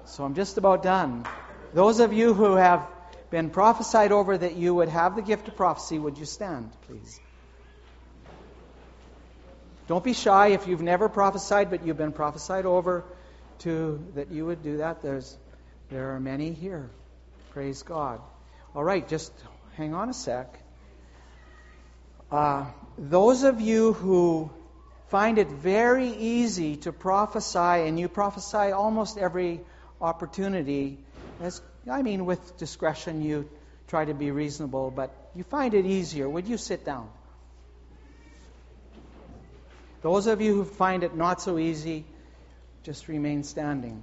So I'm just about done. Those of you who have been prophesied over that you would have the gift of prophecy, would you stand, please? Don't be shy if you've never prophesied, but you've been prophesied over that you would do that. There are many here. Praise God. All right, just hang on a sec. Those of you who find it very easy to prophesy, and you prophesy almost every opportunity, with discretion you try to be reasonable, but you find it easier. Would you sit down? Those of you who find it not so easy, just remain standing.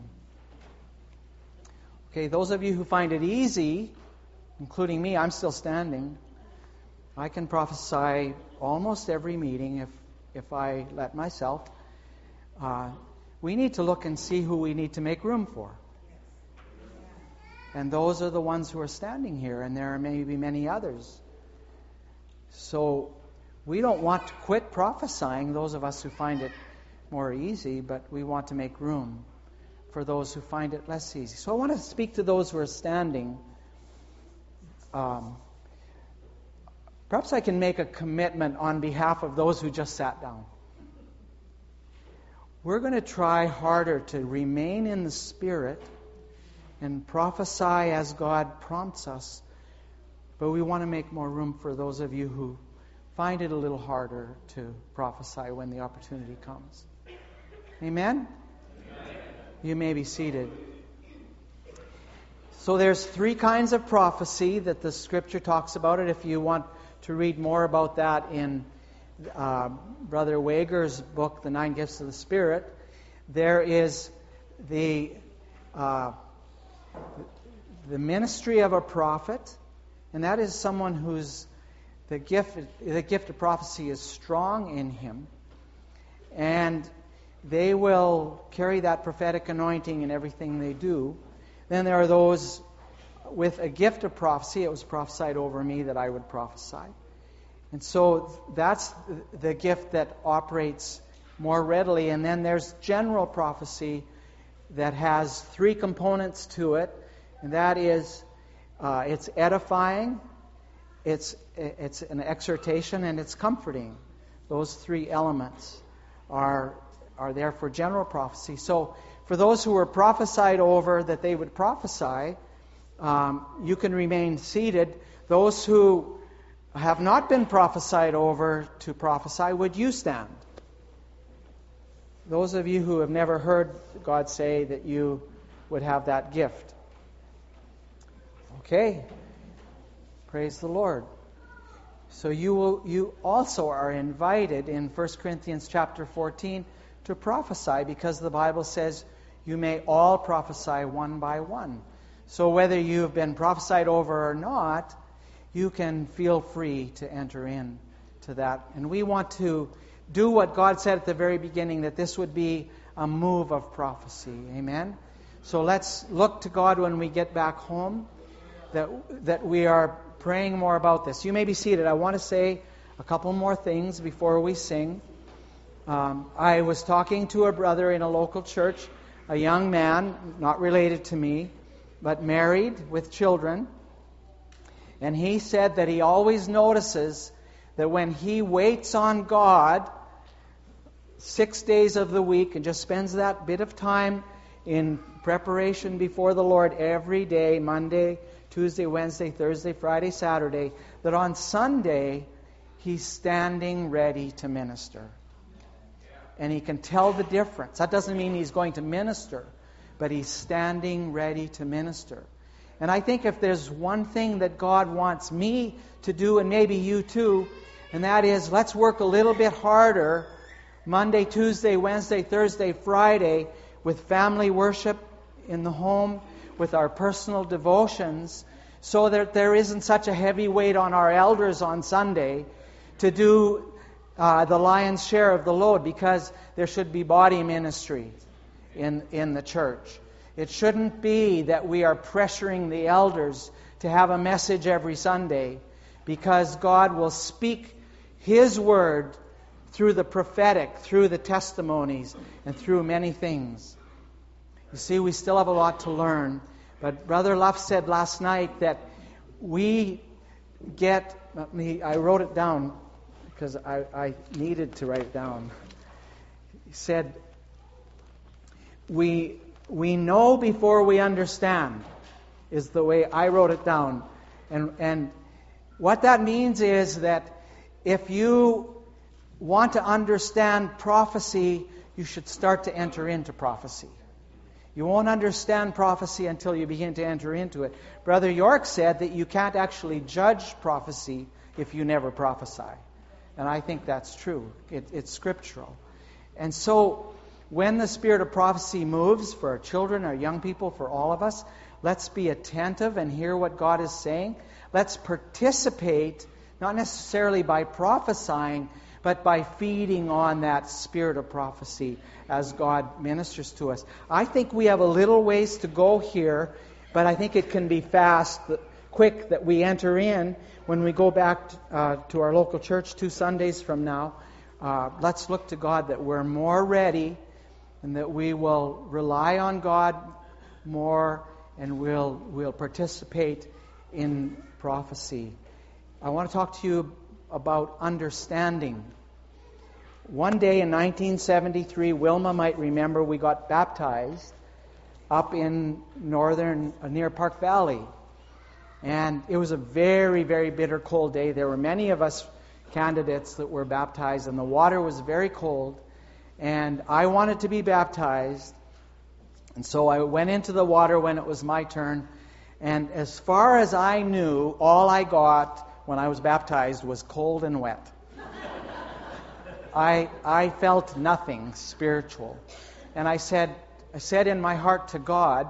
Okay, those of you who find it easy, including me, I'm still standing. I can prophesy almost every meeting if I let myself. We need to look and see who we need to make room for. And those are the ones who are standing here, and there are maybe many others. So we don't want to quit prophesying, those of us who find it more easy, but we want to make room for those who find it less easy. So I want to speak to those who are standing. Perhaps I can make a commitment on behalf of those who just sat down. We're going to try harder to remain in the Spirit and prophesy as God prompts us. But we want to make more room for those of you who find it a little harder to prophesy when the opportunity comes. Amen? You may be seated. So there's 3 kinds of prophecy that the Scripture talks about it. If you want to read more about that in Brother Wager's book, The 9 Gifts of the Spirit, there is the ministry of a prophet, and that is someone whose the gift of prophecy is strong in him, and they will carry that prophetic anointing in everything they do. Then there are those with a gift of prophecy. It was prophesied over me that I would prophesy. And so that's the gift that operates more readily. And then there's general prophecy that has 3 components to it. And that is, it's edifying, it's an exhortation, and it's comforting. Those 3 elements are there for general prophecy. So for those who were prophesied over that they would prophesy, you can remain seated. Those who have not been prophesied over to prophesy, would you stand? Those of you who have never heard God say that you would have that gift. Okay. Praise the Lord. So you also are invited in 1 Corinthians chapter 14 to prophesy, because the Bible says you may all prophesy one by one. So whether you've been prophesied over or not, you can feel free to enter in to that. And we want to do what God said at the very beginning, that this would be a move of prophecy. Amen? So let's look to God when we get back home, that we are praying more about this. You may be seated. I want to say a couple more things before we sing. I was talking to a brother in a local church, a young man, not related to me, but married with children. And he said that he always notices that when he waits on God 6 days of the week and just spends that bit of time in preparation before the Lord every day, Monday, Tuesday, Wednesday, Thursday, Friday, Saturday, that on Sunday he's standing ready to minister. And he can tell the difference. That doesn't mean he's going to minister, but he's standing ready to minister. And I think if there's one thing that God wants me to do, and maybe you too, and that is, let's work a little bit harder Monday, Tuesday, Wednesday, Thursday, Friday with family worship in the home, with our personal devotions, so that there isn't such a heavy weight on our elders on Sunday to do the lion's share of the load, because there should be body ministry in the church. It shouldn't be that we are pressuring the elders to have a message every Sunday, because God will speak His word through the prophetic, through the testimonies, and through many things. You see, we still have a lot to learn. But Brother Luff said last night that we get, I wrote it down because I needed to write it down. He said, we know before we understand, is the way I wrote it down. And what that means is that if you want to understand prophecy, you should start to enter into prophecy. You won't understand prophecy until you begin to enter into it. Brother York said that you can't actually judge prophecy if you never prophesy. And I think that's true. It's scriptural. And so, when the spirit of prophecy moves for our children, our young people, for all of us, let's be attentive and hear what God is saying. Let's participate, not necessarily by prophesying, but by feeding on that spirit of prophecy as God ministers to us. I think we have a little ways to go here, but I think it can be quick that we enter in when we go back to our local church 2 Sundays from now. Let's look to God that we're more ready and that we will rely on God more and we'll participate in prophecy. I want to talk to you about understanding. One day in 1973, Wilma might remember, we got baptized up in near Park Valley. And it was a very, very bitter cold day. There were many of us candidates that were baptized, and the water was very cold. And I wanted to be baptized. And so I went into the water when it was my turn. And as far as I knew, all I got when I was baptized was cold and wet. I felt nothing spiritual. And I said in my heart to God,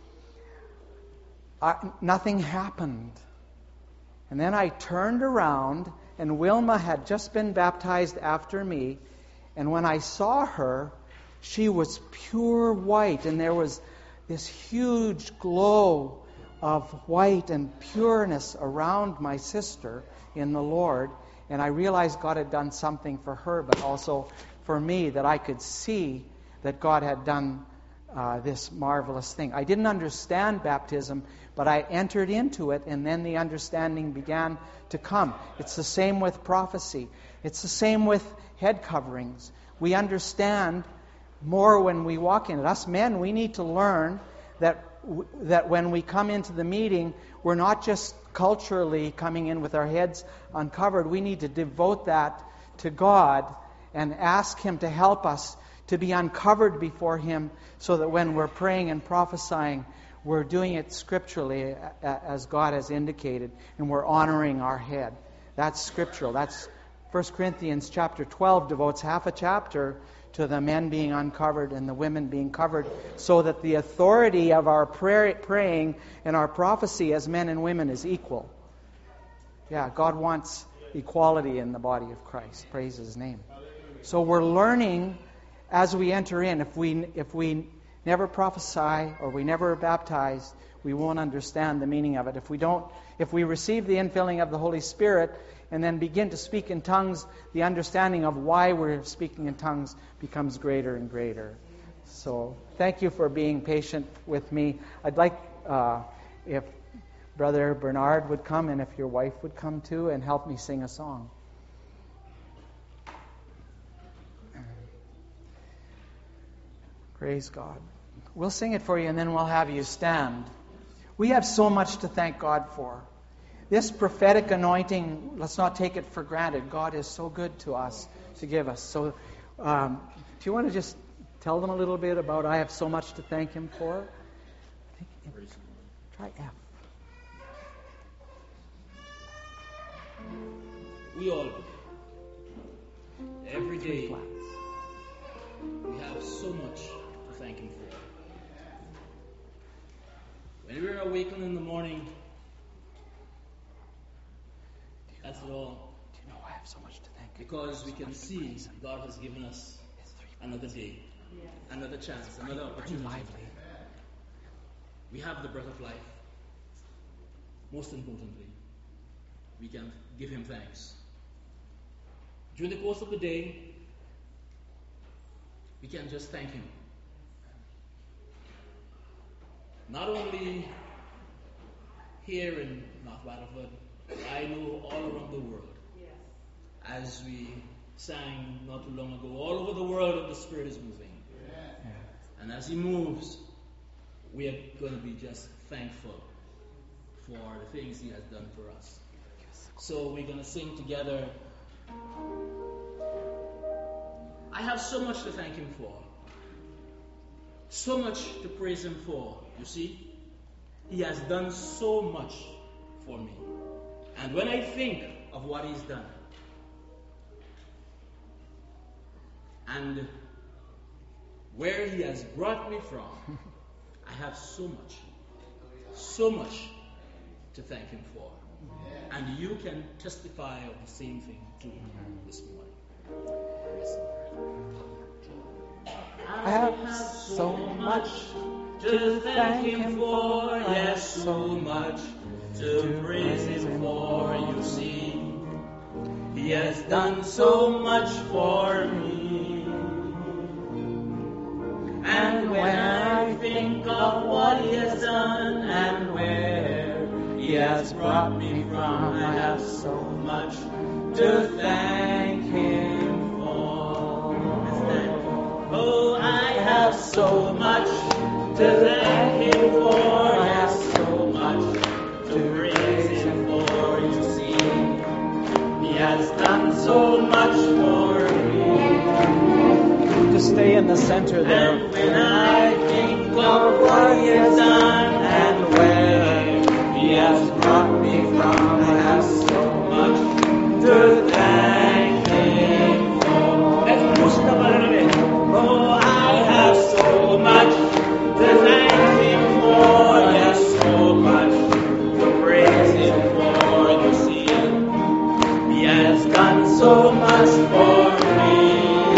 nothing happened. And then I turned around, and Wilma had just been baptized after me. And when I saw her, she was pure white, and there was this huge glow of white and pureness around my sister in the Lord. And I realized God had done something for her, but also for me, that I could see that God had done this marvelous thing. I didn't understand baptism, but I entered into it, and then the understanding began to come. It's the same with prophecy. It's the same with head coverings. We understand more when we walk in it. Us men, we need to learn that when we come into the meeting, we're not just culturally coming in with our heads uncovered. We need to devote that to God and ask Him to help us to be uncovered before Him, so that when we're praying and prophesying, we're doing it scripturally as God has indicated, and we're honoring our head. That's scriptural. That's 1 Corinthians chapter 12 devotes half a chapter to the men being uncovered and the women being covered, so that the authority of our praying and our prophecy as men and women is equal. Yeah, God wants equality in the body of Christ. Praise His name. So we're learning as we enter in. If we never prophesy or we never are baptized, we won't understand the meaning of it. If we receive the infilling of the Holy Spirit and then begin to speak in tongues, the understanding of why we're speaking in tongues becomes greater and greater. So thank you for being patient with me. I'd like if Brother Bernard would come, and if your wife would come too, and help me sing a song. Praise God. We'll sing it for you, and then we'll have you stand. We have so much to thank God for. This prophetic anointing, let's not take it for granted. God is so good to us to give us. So, do you want to just tell them a little bit about I have so much to thank Him for? Try F. We all do. Every day we have so much to thank Him for. When we're awakened in the morning, that's it all. Do you know I have so much to thank Him? Because we can see God has given us another day, another chance, another opportunity. We have the breath of life. Most importantly, we can give Him thanks. During the course of the day, we can just thank Him. not only here in North Waterford, but I know all around the world. As we sang not too long ago, all over the world the Spirit is moving. And as He moves, we are going to be just thankful for the things He has done for us. So we're going to sing together. I have so much to thank Him for. So much to praise Him for. You see, He has done so much for me. And when I think of what He's done, and where He has brought me from, I have so much to thank Him for. And you can testify of the same thing too this morning. I have so much to thank Him for, yes, so much to praise Him for. You see, He has done so much for me. And when I think of what He has done and where He has brought me from, I have so much to thank Him for. Oh, I have so much to thank Him for, yes, so much to praise Him for. You see, He has done so much for me. To stay in the center there. And when I think of what He has done and where He has brought me from, I have so much to thank Him for. Let's push it up a little bit. Oh, I have so much to thank Him for, yes, so much to praise Him for. You see, He has done so much for me.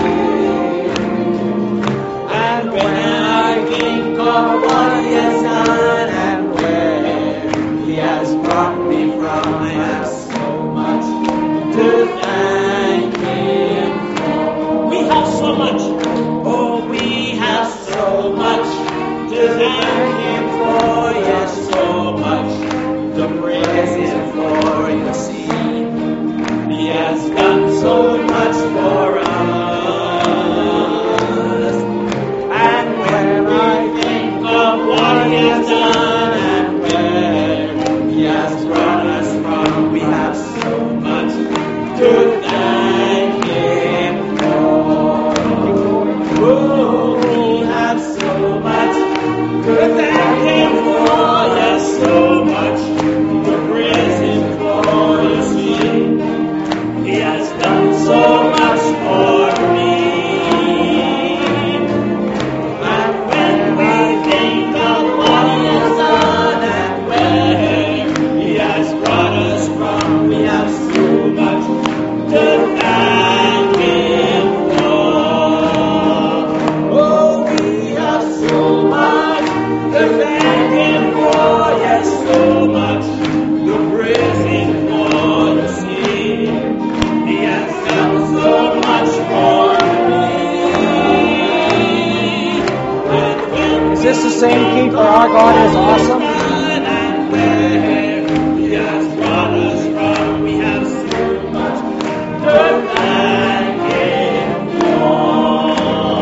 And when I think of what He has done and where He has brought me from, I have so much to thank Him for. We have so much. Oh, we have so much to thank Him for, yes, so much to praise Him for. You see, He has done so much for us. And when I think of what He has done and where He has brought us from, we have so much to thank Him for. Oh, we have so much to thank Him for, yes, so much to praise Him for. You see, He has done so much for me. And when we think of what He has done and where He has brought us from, we have so much to thank Him for. Oh, we have so much to thank Him for, yes, so much to praise Him for. You see, He has done so much for me. And when Is this the same key for Our God is Awesome? and where He has brought us from, we have so much to thank Him for.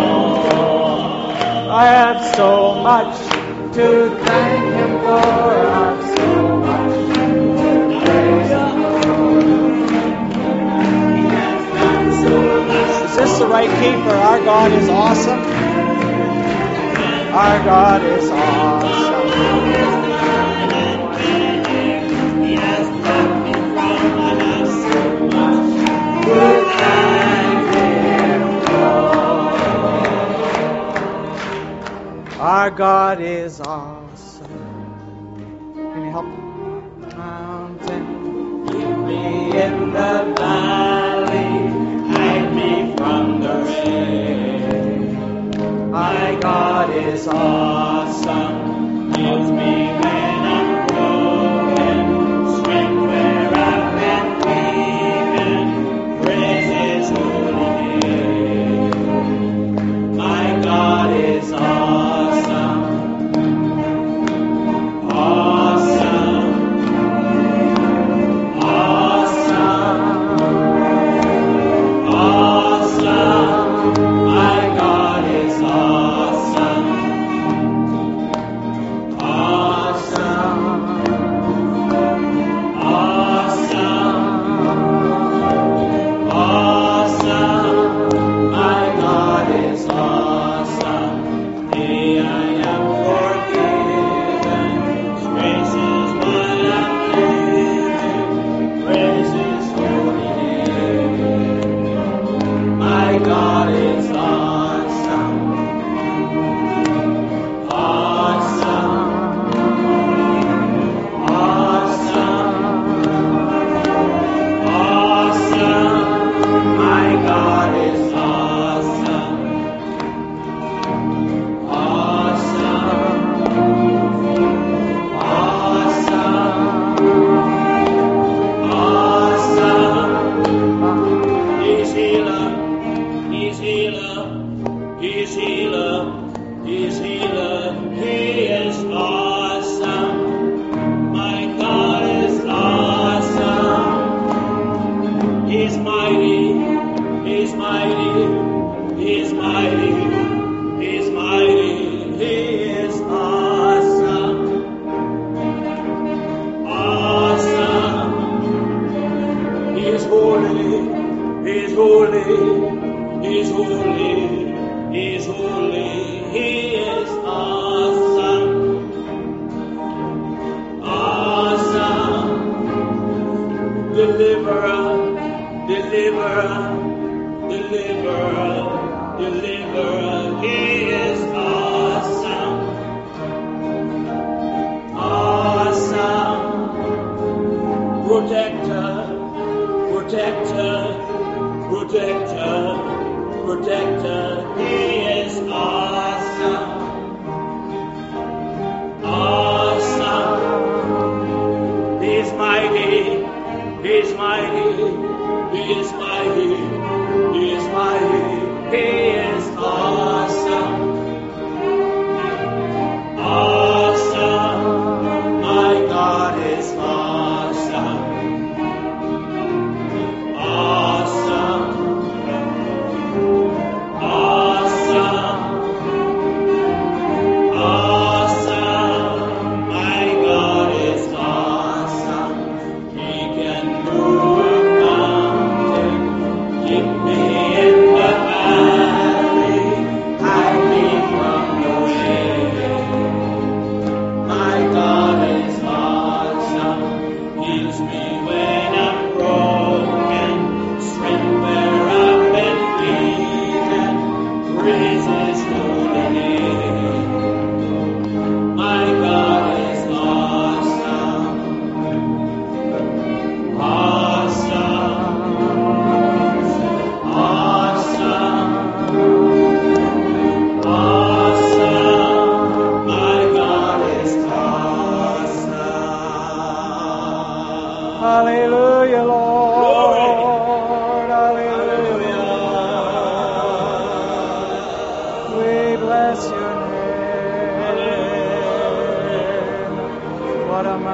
I have so much to thank Him for. I have so much to praise Him He has done so much. for. Is this the right key for Our God is Awesome? Our God is awesome. He has brought me from, I have so much to thank Him for. Our God is awesome. Can you help? Mountain. Keep me in the valley, hide me from the rain. My God is awesome, heals me when I'm broken, strength where I've been weak, and praise His holy name. My God is awesome.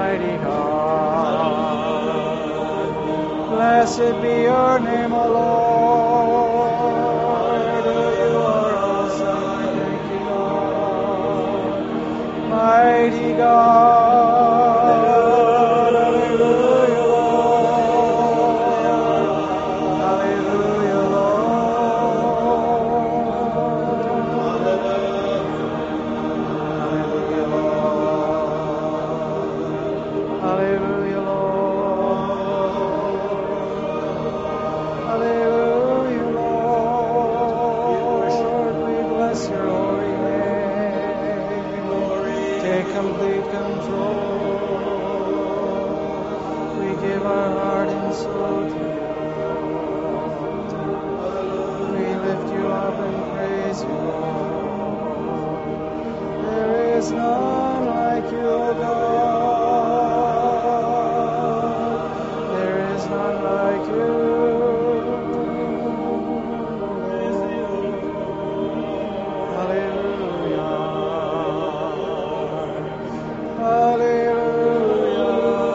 mighty God. Blessed be your name, O Lord. You are awesome, mighty God. Mighty God. Hallelujah, Lord. Hallelujah, Lord. Hallelujah, Lord. Hallelujah, Lord. Hallelujah, Lord. We bless your holy name. Take complete control. We give our heart and soul to you. We lift you up and praise you, Lord. There is none like you, O God. There is none like you. Hallelujah. Hallelujah.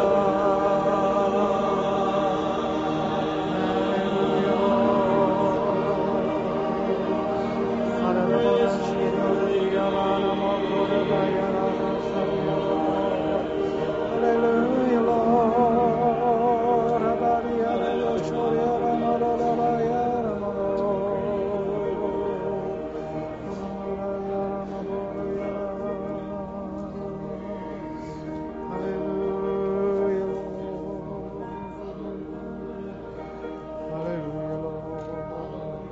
Hallelujah, Lord. Hallelujah, Lord. Hallelujah, Lord.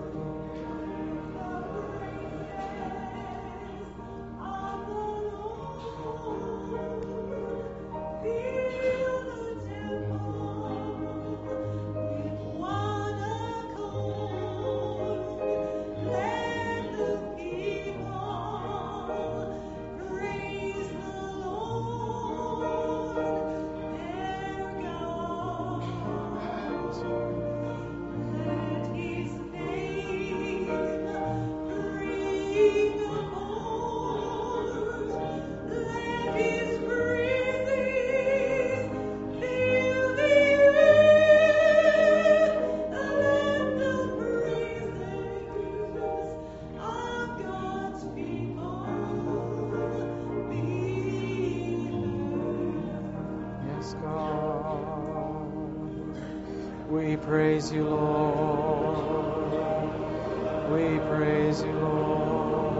Yes, God. We praise you, Lord. We praise you, Lord.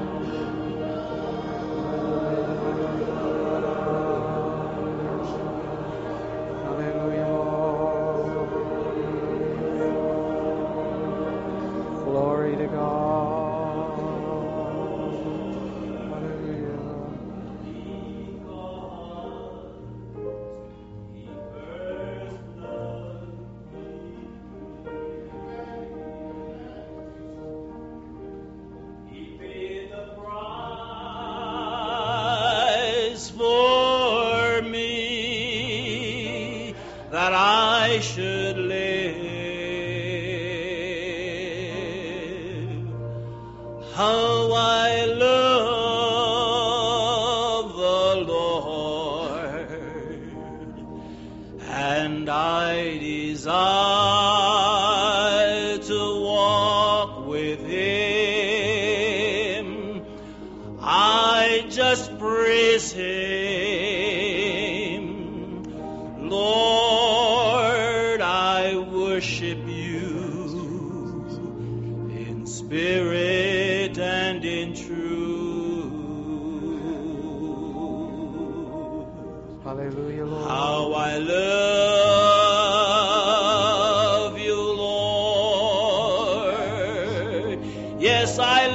Hallelujah, Lord. Glory to God. Hallelujah. Price for me that I should live. How I love the Lord, and I desire to walk with Him. I just praise Him. Lord, I worship you in spirit and in truth. Hallelujah, Lord. How I love you, Lord. Yes, I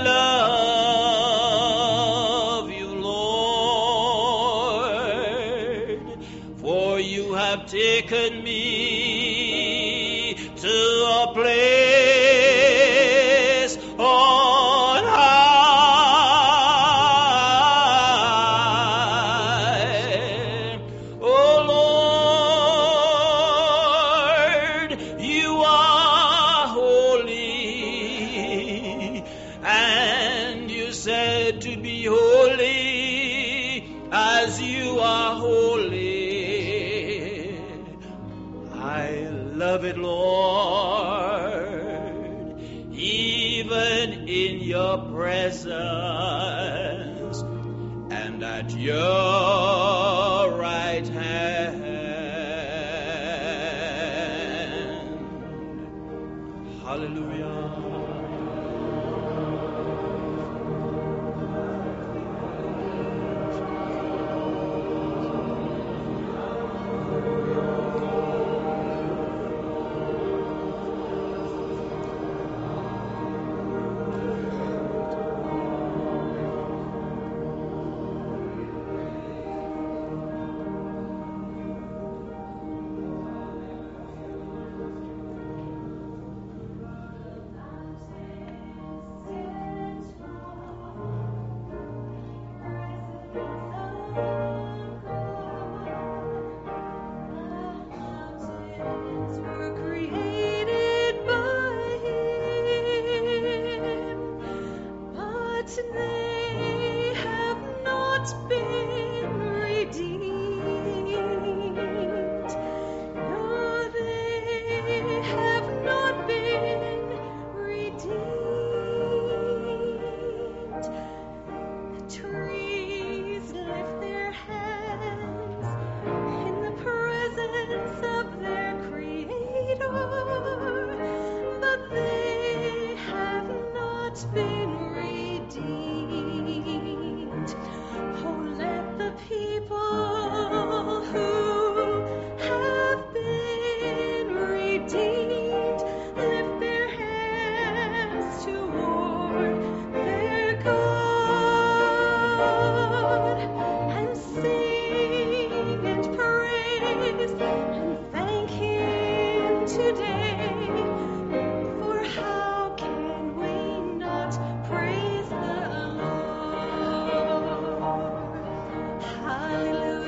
love you, Lord. For you have taken me to a place on high. Oh Lord, you are holy, and you said to be holy as you are holy. I love it, Lord, even in your presence and at your right hand. Hallelujah. Hallelujah.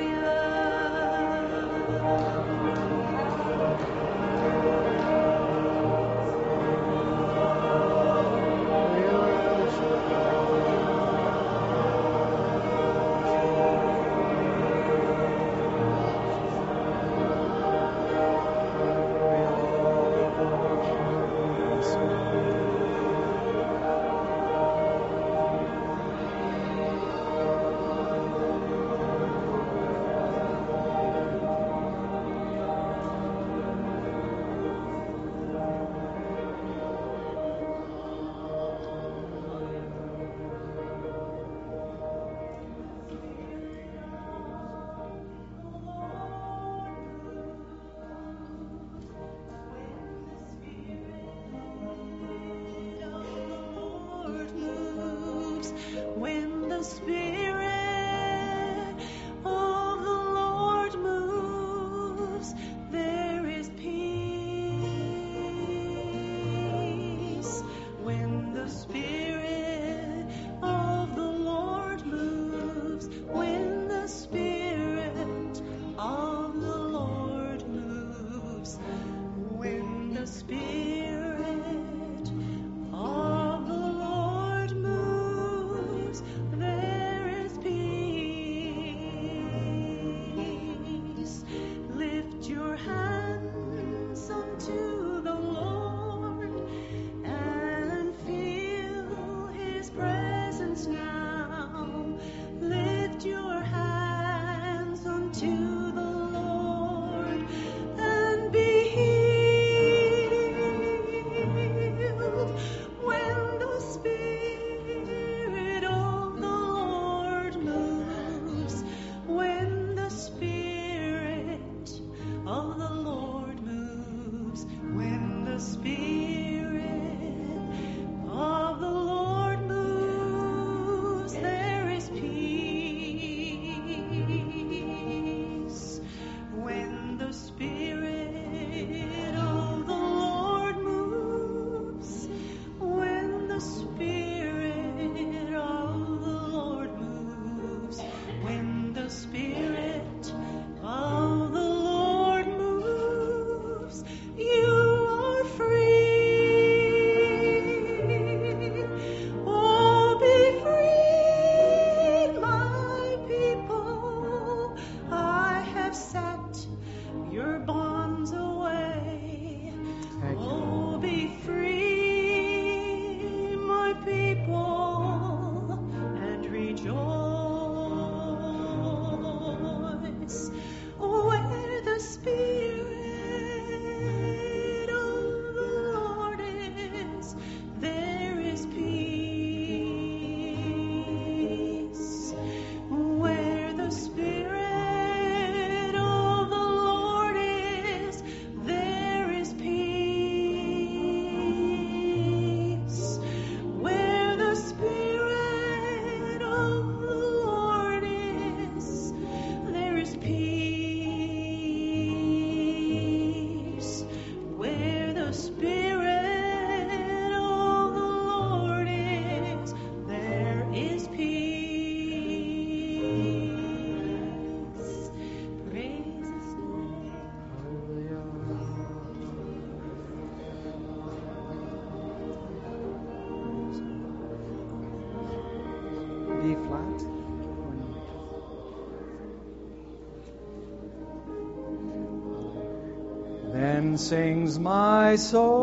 Then sings my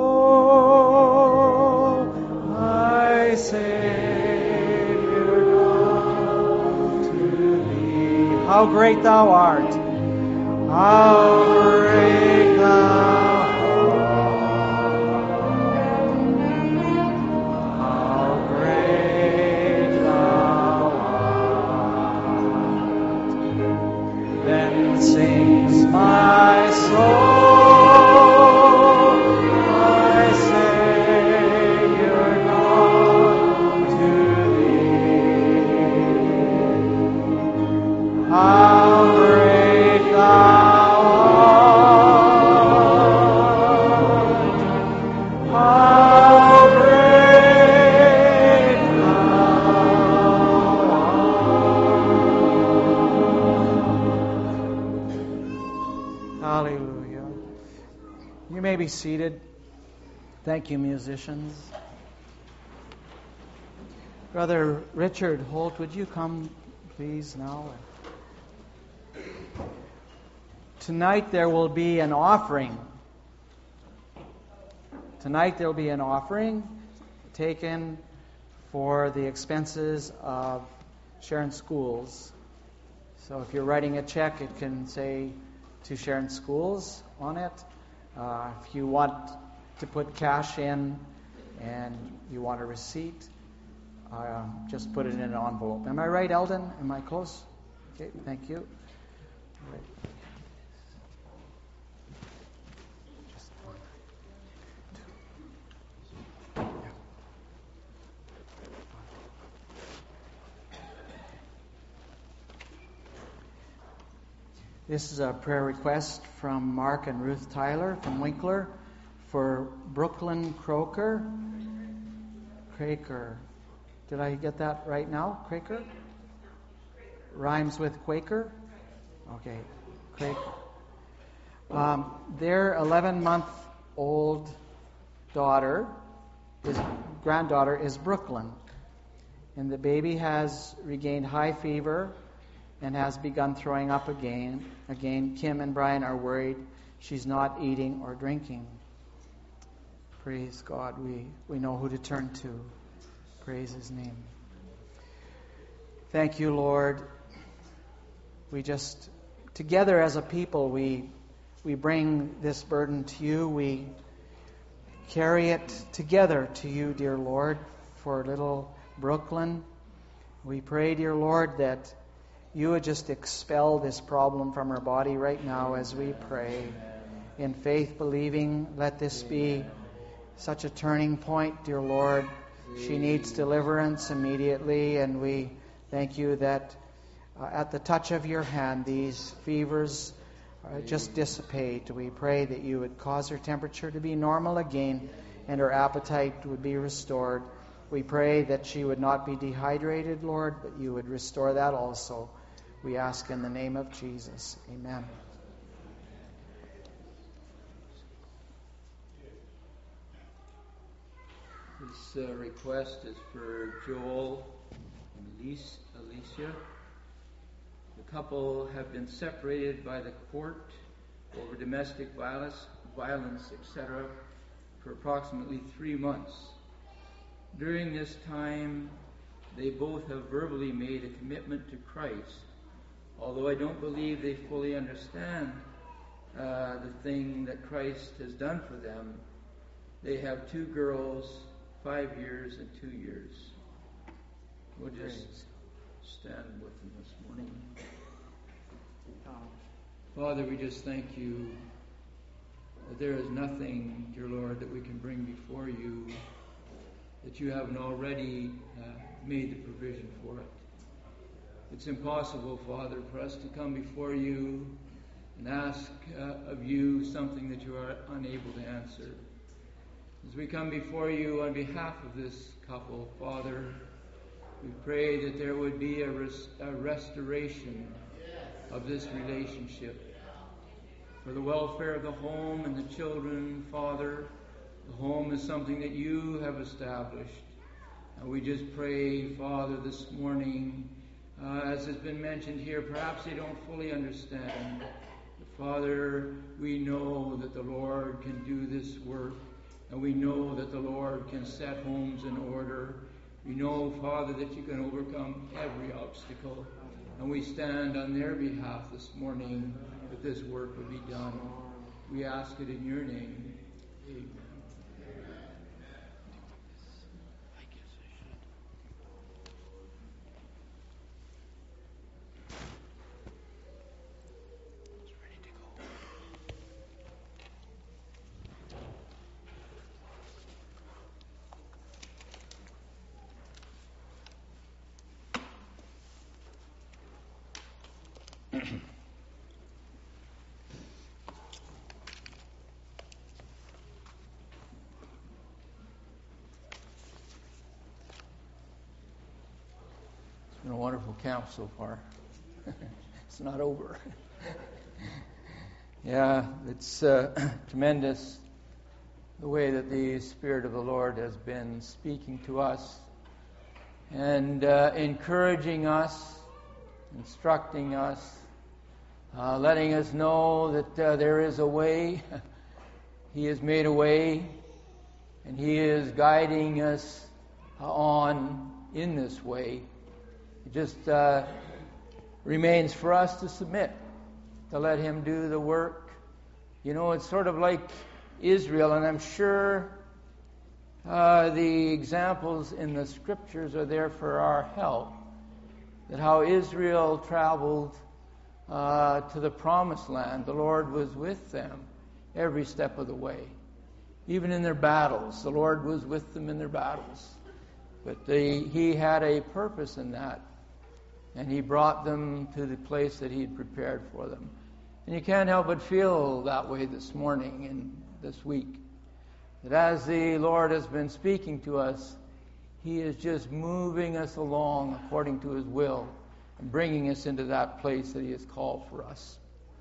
soul, my Savior God, to thee. How great thou art! How great thou art! How great thou art! Then sings my soul, my Savior God, to thee. How great thou art! How great thou art! Hallelujah. You may be seated. Thank you, musicians. Brother Richard Holt, would you come, please, now? Tonight there will be an offering. Tonight there will be an offering taken for the expenses of Sharon Schools. So if you're writing a check, it can say to Sharon Schools on it. If you want to put cash in and you want a receipt, just put it in an envelope. Am I right, Eldon? Am I close? Okay, thank you. All right. Just one, two. Yeah. This is a prayer request from Mark and Ruth Tyler from Winkler for Brooklyn Croker. Did I get that right now? Craker? Rhymes with Quaker? Okay. Craker. Their 11-month-old granddaughter is Brooklyn. And the baby has regained high fever and has begun throwing up again. Kim and Brian are worried she's not eating or drinking. Praise God. We know who to turn to. Praise His name. Thank you, Lord. We just, together as a people, we bring this burden to you. We carry it together to you, dear Lord, for little Brooklyn. We pray, dear Lord, that you would just expel this problem from her body right now as we pray. In faith, believing, let this be such a turning point, dear Lord. She needs deliverance immediately, and we thank you that at the touch of your hand, these fevers just dissipate. We pray that you would cause her temperature to be normal again and her appetite would be restored. We pray that she would not be dehydrated, Lord, but you would restore that also. We ask in the name of Jesus. Amen. This request is for Joel and Alicia. The couple have been separated by the court over domestic violence, etc., for approximately 3 months. During this time, they both have verbally made a commitment to Christ, although I don't believe they fully understand the thing that Christ has done for them. They have 2 girls, 5 years and 2 years. We'll just stand with them this morning. Father, we just thank you that there is nothing, dear Lord, that we can bring before you that you haven't already made the provision for it. It's impossible, Father, for us to come before you and ask of you something that you are unable to answer. As we come before you on behalf of this couple, Father, we pray that there would be a restoration of this relationship. For the welfare of the home and the children, Father, the home is something that you have established. And we just pray, Father, this morning, as has been mentioned here, perhaps they don't fully understand. Father, we know that the Lord can do this work, and we know that the Lord can set homes in order. We know, Father, that you can overcome every obstacle, and we stand on their behalf this morning that this work would be done. We ask it in your name. Amen. It's been a wonderful camp so far. It's not over. Yeah, it's tremendous the way that the Spirit of the Lord has been speaking to us and encouraging us, instructing us, letting us know that there is a way. He has made a way, and He is guiding us on in this way. It just remains for us to submit, to let Him do the work. You know, it's sort of like Israel, and I'm sure the examples in the Scriptures are there for our help, that how Israel traveled to the Promised Land. The Lord was with them every step of the way. Even in their battles, the Lord was with them in their battles. But He had a purpose in that. And He brought them to the place that He had prepared for them. And you can't help but feel that way this morning and this week. That as the Lord has been speaking to us, He is just moving us along according to His will and bringing us into that place that He has called for us.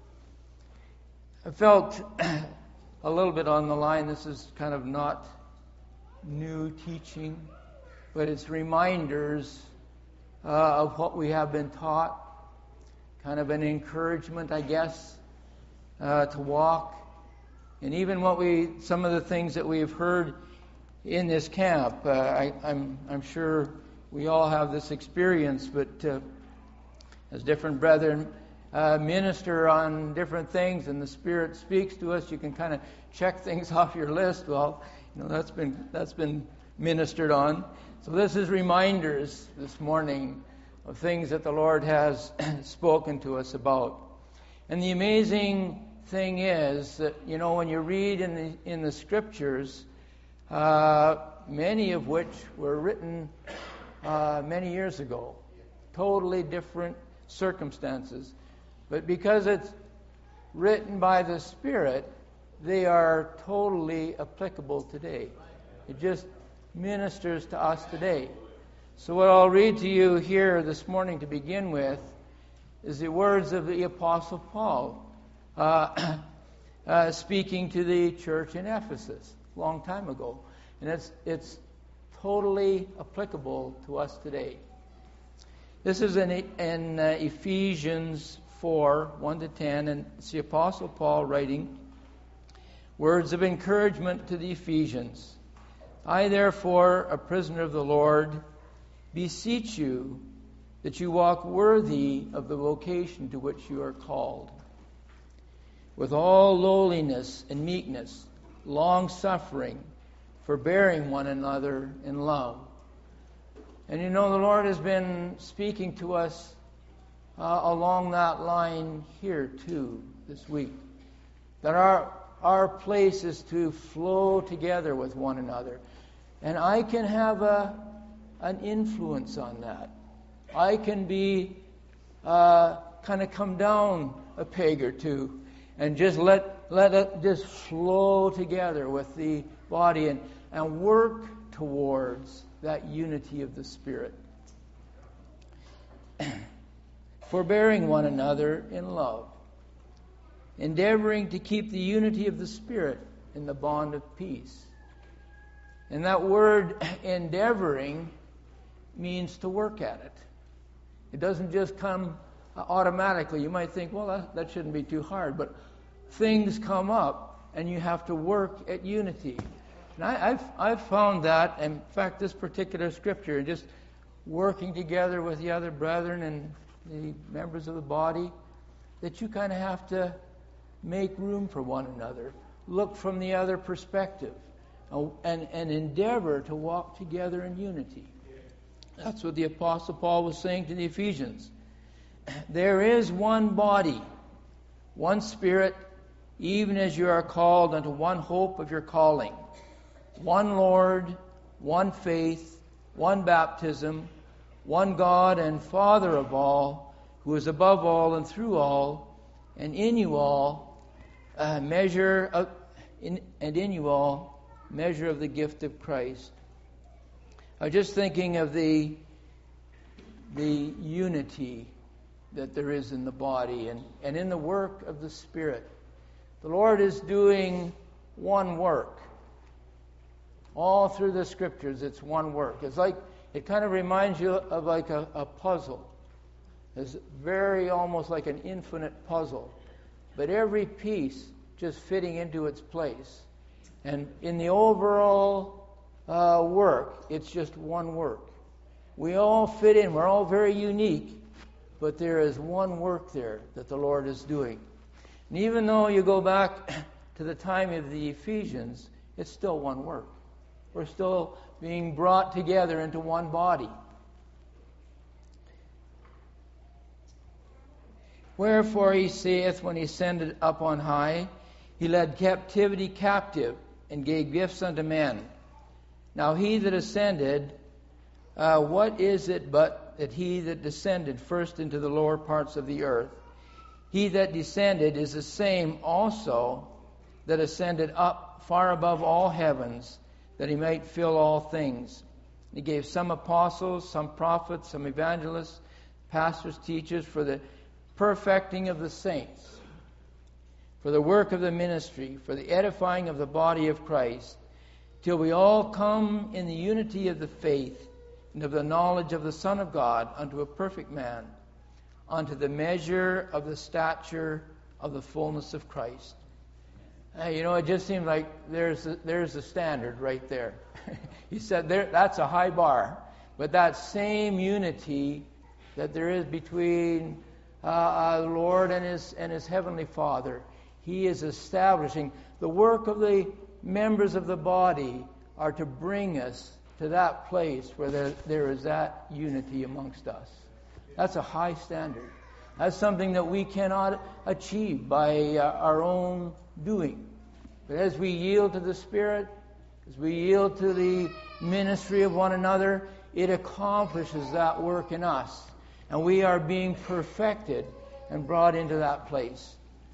I felt a little bit on the line, this is kind of not new teaching, but it's reminders of what we have been taught, kind of an encouragement, I guess, to walk. And even some of the things that we've heard in this camp, I'm sure we all have this experience, but as different brethren minister on different things and the Spirit speaks to us, you can kind of check things off your list. Well, you know, that's been ministered on. So this is reminders this morning of things that the Lord has spoken to us about. And the amazing thing is that, you know, when you read in the Scriptures, many of which were written many years ago, totally different circumstances. But because it's written by the Spirit, they are totally applicable today. It just ministers to us today. So what I'll read to you here this morning to begin with is the words of the Apostle Paul speaking to the church in Ephesus a long time ago. And it's totally applicable to us today. This is in Ephesians 4, 1-10, and it's the Apostle Paul writing words of encouragement to the Ephesians. I, therefore, a prisoner of the Lord, beseech you that you walk worthy of the vocation to which you are called, with all lowliness and meekness, long-suffering, forbearing one another in love. And you know, the Lord has been speaking to us along that line here too this week, that our place is to flow together with one another. And I can have an influence on that. I can be kind of come down a peg or two and just let it just flow together with the body and work towards that unity of the Spirit. Forbearing one another in love, endeavoring to keep the unity of the Spirit in the bond of peace. And that word endeavoring means to work at it. It doesn't just come automatically. You might think, well, that shouldn't be too hard. But things come up, and you have to work at unity. And I've found that, in fact, this particular scripture, just working together with the other brethren and the members of the body, that you kind of have to make room for one another, look from the other perspective, and endeavor to walk together in unity. That's what the Apostle Paul was saying to the Ephesians. There is one body, one Spirit, even as you are called unto one hope of your calling, one Lord, one faith, one baptism, one God and Father of all, who is above all and through all, and in you all measure of the gift of Christ. I was just thinking of the unity that there is in the body and in the work of the Spirit. The Lord is doing one work. All through the Scriptures, it's one work. It's like, it kind of reminds you of like a puzzle. It's very almost like an infinite puzzle. But every piece just fitting into its place. And in the overall work, it's just one work. We all fit in. We're all very unique. But there is one work there that the Lord is doing. And even though you go back to the time of the Ephesians, it's still one work. We're still being brought together into one body. Wherefore he saith, when he ascended up on high, he led captivity captive, and gave gifts unto men. Now he that ascended, what is it but that he that descended first into the lower parts of the earth? He that descended is the same also that ascended up far above all heavens, that he might fill all things. He gave some apostles, some prophets, some evangelists, pastors, teachers, for the perfecting of the saints, for the work of the ministry, for the edifying of the body of Christ, till we all come in the unity of the faith and of the knowledge of the Son of God, unto a perfect man, unto the measure of the stature of the fullness of Christ. It just seems like there's a standard right there. He said that's a high bar. But that same unity that there is between the Lord and His Heavenly Father, He is establishing. The work of the members of the body are to bring us to that place where there is that unity amongst us. That's a high standard. That's something that we cannot achieve by our own doing. But as we yield to the Spirit, as we yield to the ministry of one another, it accomplishes that work in us. And we are being perfected and brought into that place.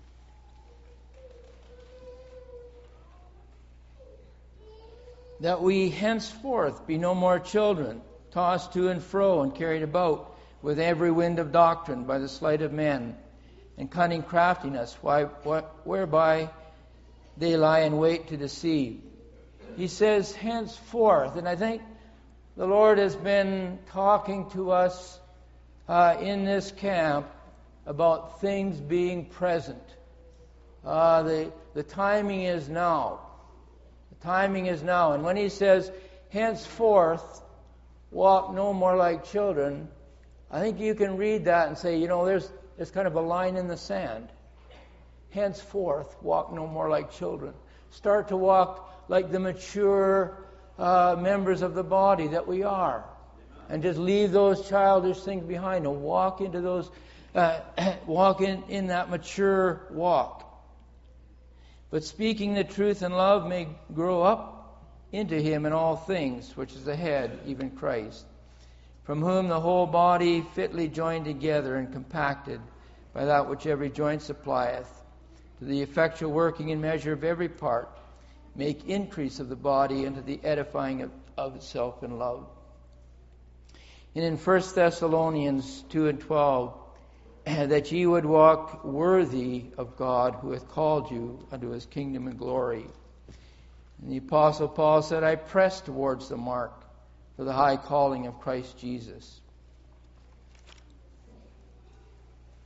That we henceforth be no more children, tossed to and fro and carried about with every wind of doctrine by the sleight of men and cunning craftiness, whereby they lie in wait to deceive. He says henceforth, and I think the Lord has been talking to us in this camp about things being present. The timing is now. The timing is now. And when he says, henceforth, walk no more like children, I think you can read that and say, there's kind of a line in the sand. Henceforth, walk no more like children. Start to walk like the mature members of the body that we are. And just leave those childish things behind and walk into those, walk in that mature walk. But speaking the truth in love may grow up into Him in all things, which is the head, even Christ, from whom the whole body fitly joined together and compacted by that which every joint supplieth, to the effectual working in measure of every part, make increase of the body unto the edifying of itself in love. And in 1 Thessalonians 2:12, that ye would walk worthy of God, who hath called you unto His kingdom and glory. And the Apostle Paul said, I press towards the mark for the high calling of Christ Jesus.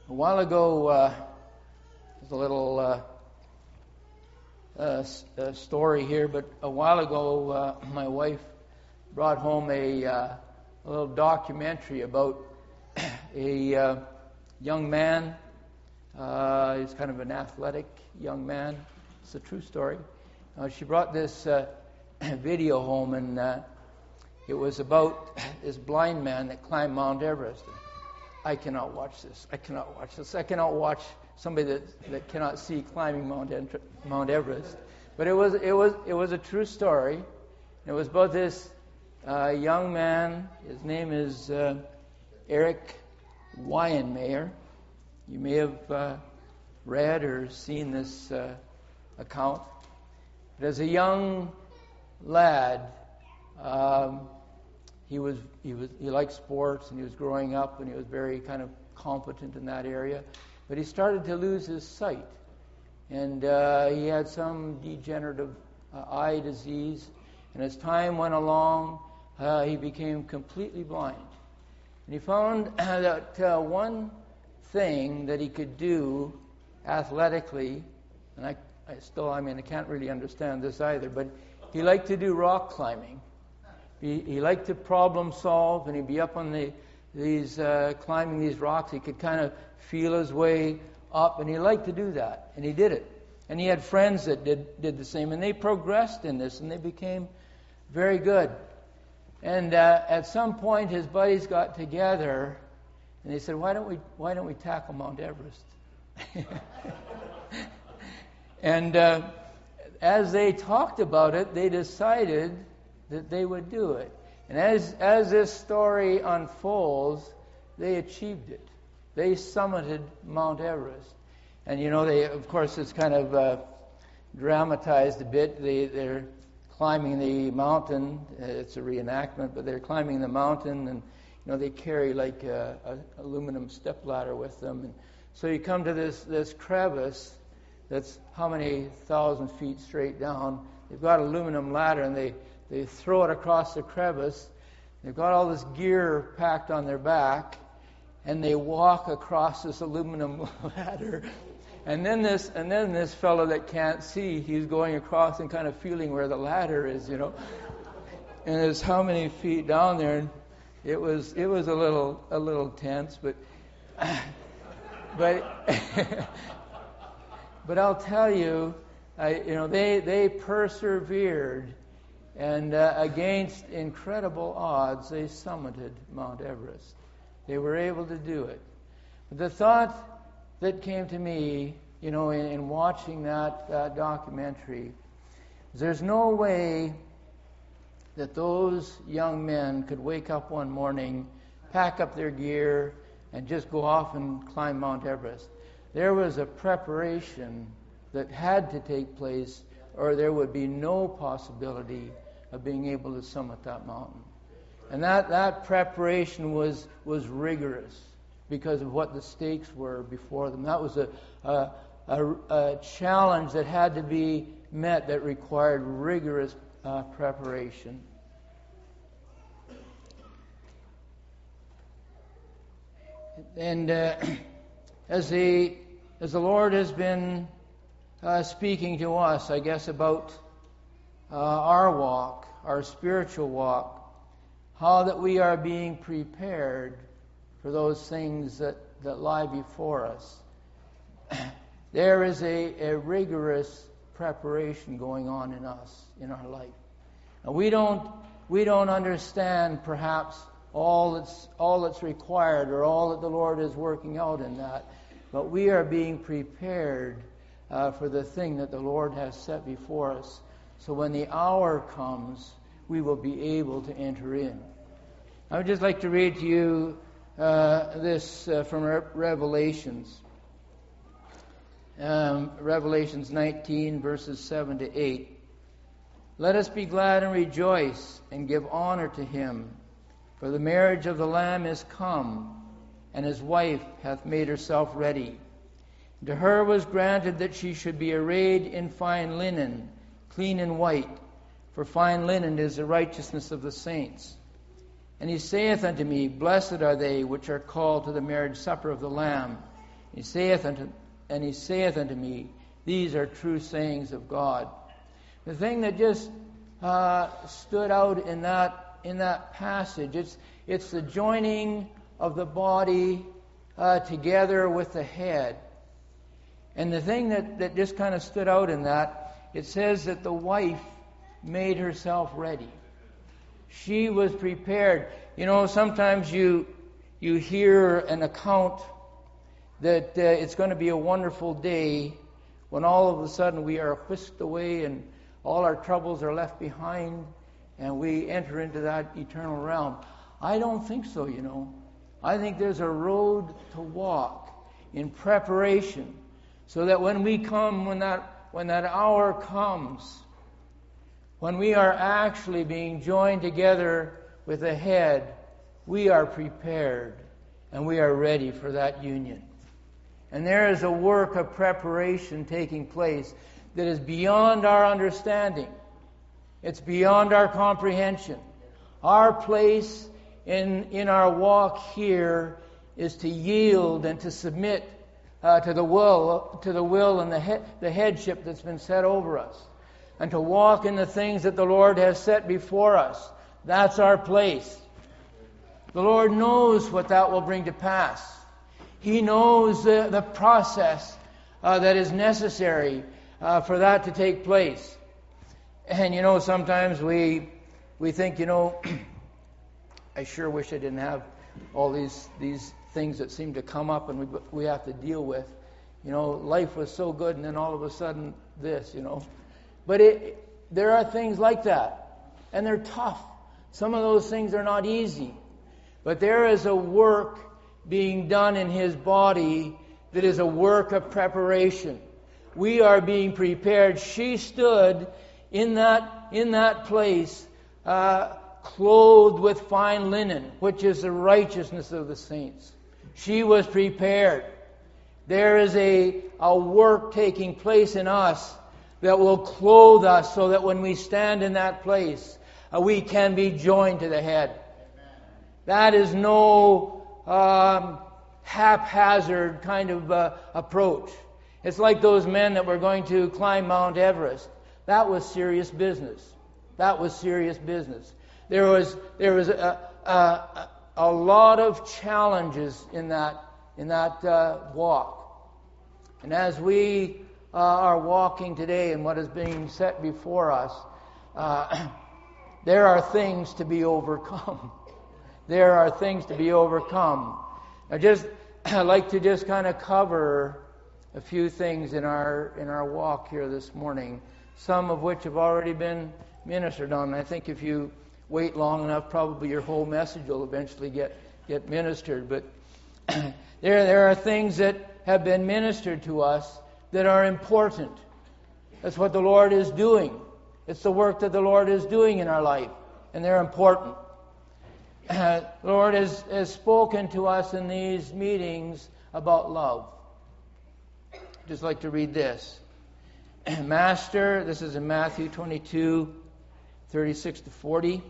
A while ago, there's a little story here, but a while ago, my wife brought home a little documentary about a young man. He's kind of an athletic young man. It's a true story. She brought this video home, and it was about this blind man that climbed Mount Everest. I cannot watch this. I cannot watch somebody that cannot see climbing Mount Everest. But it was a true story. It was about this young man. His name is Erik Weihenmayer. You may have read or seen this account. But as a young lad, he liked sports, and he was growing up, and he was very kind of competent in that area. But he started to lose his sight, and he had some degenerative eye disease. And as time went along, he became completely blind. And he found that one thing that he could do athletically, and I can't really understand this either, but he liked to do rock climbing. He liked to problem solve, and he'd be up on these climbing these rocks. He could kind of feel his way up, and he liked to do that, and he did it. And he had friends that did the same, and they progressed in this, and they became very good. And at some point, his buddies got together, and they said, "Why don't we tackle Mount Everest?" And as they talked about it, they decided that they would do it. And as this story unfolds, they achieved it. They summited Mount Everest. And of course, it's kind of dramatized a bit. They're climbing the mountain. It's a reenactment, but they're climbing the mountain, and they carry like a aluminum stepladder with them. And so you come to this crevice that's how many thousand feet straight down. They've got an aluminum ladder, and they throw it across the crevice. They've got all this gear packed on their back, and they walk across this aluminum ladder. And then this fellow that can't see, he's going across and kind of feeling where the ladder is, And it's how many feet down there. And it was a little tense, but but I'll tell you, they persevered. And against incredible odds, they summited Mount Everest. They were able to do it. But the thought that came to me, in watching that documentary, is there's no way that those young men could wake up one morning, pack up their gear, and just go off and climb Mount Everest. There was a preparation that had to take place, or there would be no possibility of being able to summit that mountain. And that preparation was rigorous because of what the stakes were before them. That was a challenge that had to be met that required rigorous preparation. And as the Lord has been speaking to us, I guess, about our walk, our spiritual walk, how that we are being prepared for those things that lie before us. There is a rigorous preparation going on in us, in our life. And we don't understand perhaps all that's required or all that the Lord is working out in that, but we are being prepared for the thing that the Lord has set before us. So when the hour comes, we will be able to enter in. I would just like to read to you this from Revelations. Revelations 19, verses 7 to 8. Let us be glad and rejoice and give honor to him, for the marriage of the Lamb is come, and his wife hath made herself ready. To her was granted that she should be arrayed in fine linen, clean and white, for fine linen is the righteousness of the saints. And he saith unto me, Blessed are they which are called to the marriage supper of the Lamb. He saith unto me, these are true sayings of God. The thing that just stood out in that passage, it's the joining of the body together with the head. And the thing that just kind of stood out in that, it says that the wife made herself ready. She was prepared. You know, sometimes you hear an account that it's going to be a wonderful day when all of a sudden we are whisked away and all our troubles are left behind and we enter into that eternal realm. I don't think so, you know. I think there's a road to walk in preparation so that when we come, when that hour comes, when we are actually being joined together with the head, we are prepared and we are ready for that union. And there is a work of preparation taking place that is beyond our understanding. It's beyond our comprehension. Our place in our walk here is to yield and to submit to the will and the headship that's been set over us, and to walk in the things that the Lord has set before us. That's our place. The Lord knows what that will bring to pass. He knows the process that is necessary for that to take place. And you know, sometimes we think, you know, I sure wish I didn't have all these things that seem to come up and we have to deal with. You know, life was so good and then all of a sudden this, you know. But there are things like that, and they're tough. Some of those things are not easy. But there is a work being done in His body that is a work of preparation. We are being prepared. She stood in that place, clothed with fine linen, which is the righteousness of the saints. She was prepared. There is a work taking place in us that will clothe us so that when we stand in that place, we can be joined to the head. That is no haphazard kind of approach. It's like those men that were going to climb Mount Everest. That was serious business. That was serious business. There was a lot of challenges in that walk. And as we are walking today and what is being set before us, there are things to be overcome. There are things to be overcome. I'd like to just kind of cover a few things in our walk here this morning, some of which have already been ministered on. I think if you wait long enough, probably your whole message will eventually get ministered. But there are things that have been ministered to us that are important. That's what the Lord is doing. It's the work that the Lord is doing in our life, and they're important. The Lord has spoken to us in these meetings about love. I'd just like to read this. Master, this is in Matthew 22, 36 to 40.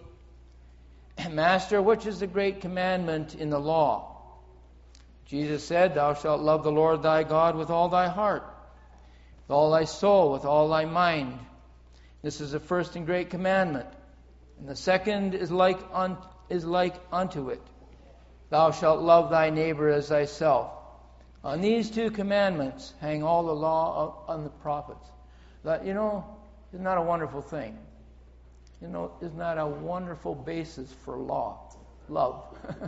Master, which is the great commandment in the law? Jesus said, Thou shalt love the Lord thy God with all thy heart, with all thy soul, with all thy mind. This is the first and great commandment. And the second is like unto it. Thou shalt love thy neighbor as thyself. On these two commandments hang all the law on the prophets. That, you know, isn't that a wonderful thing? You know, isn't that a wonderful basis for law? Love.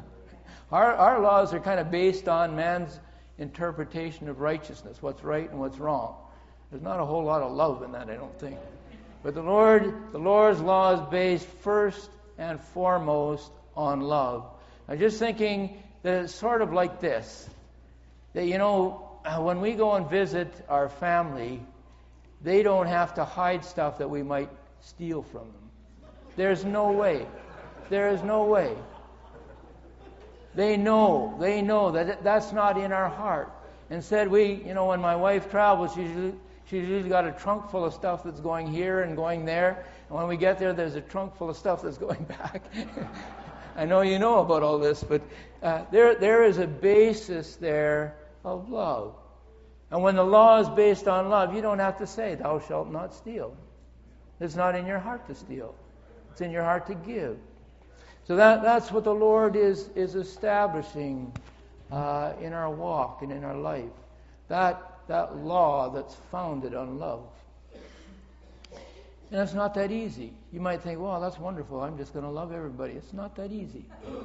Our laws are kind of based on man's interpretation of righteousness, what's right and what's wrong. There's not a whole lot of love in that, I don't think. But the Lord's law is based first and foremost on love. I'm just thinking that it's sort of like this. That, you know, when we go and visit our family, they don't have to hide stuff that we might steal from them. There's no way. There is no way. They know that that's not in our heart. Instead, when my wife travels, she's usually got a trunk full of stuff that's going here and going there. And when we get there, there's a trunk full of stuff that's going back. I know you know about all this, but there is a basis there of love. And when the law is based on love, you don't have to say, thou shalt not steal. It's not in your heart to steal. It's in your heart to give. So that's what the Lord is establishing in our walk and in our life. That law that's founded on love. And it's not that easy. You might think, well, that's wonderful. I'm just going to love everybody. It's not that easy.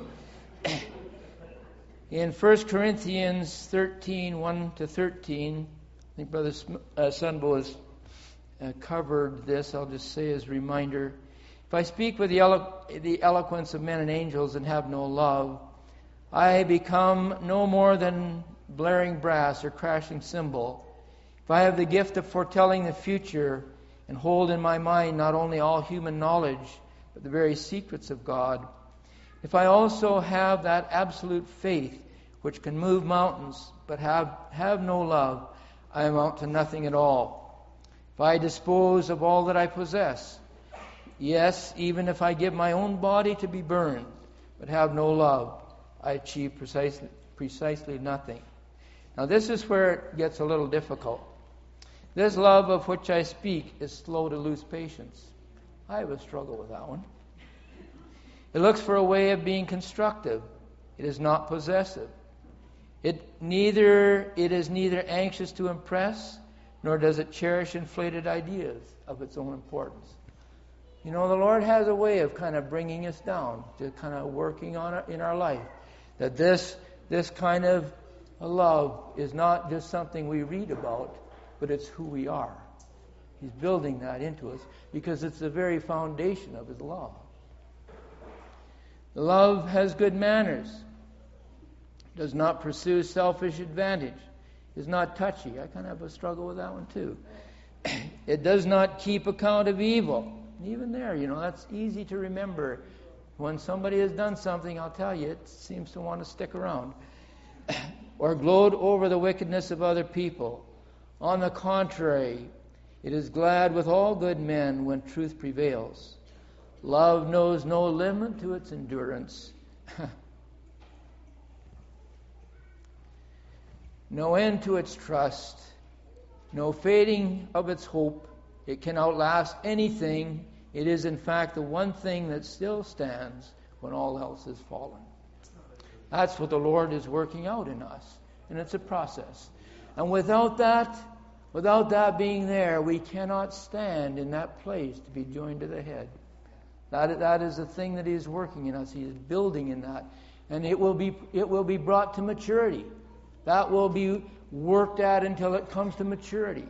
In 1 Corinthians 13, 1-13, I think Brother Sunbo has covered this. I'll just say as a reminder. If I speak with the eloquence of men and angels and have no love, I become no more than blaring brass or crashing cymbal. If I have the gift of foretelling the future and hold in my mind not only all human knowledge, but the very secrets of God, if I also have that absolute faith which can move mountains, but have no love, I amount to nothing at all. If I dispose of all that I possess, yes, even if I give my own body to be burned, but have no love, I achieve precisely nothing. Now this is where it gets a little difficult. This love of which I speak is slow to lose patience. I have a struggle with that one. It looks for a way of being constructive. It is not possessive. It is neither anxious to impress, nor does it cherish inflated ideas of its own importance. You know, the Lord has a way of kind of bringing us down, to kind of working on it in our life. That this kind of love is not just something we read about, but it's who we are. He's building that into us because it's the very foundation of His law. Love has good manners, does not pursue selfish advantage, is not touchy. I kind of have a struggle with that one too. It does not keep account of evil. Even there, that's easy to remember. When somebody has done something, I'll tell you, it seems to want to stick around. Or gloat over the wickedness of other people. On the contrary, it is glad with all good men when truth prevails. Love knows no limit to its endurance. No end to its trust. No fading of its hope. It can outlast anything. It is, in fact, the one thing that still stands when all else has fallen. That's what the Lord is working out in us. And it's a process. And without that being there, we cannot stand in that place to be joined to the head. That is the thing that He is working in us. He is building in that. And it will be brought to maturity. That will be worked at until it comes to maturity.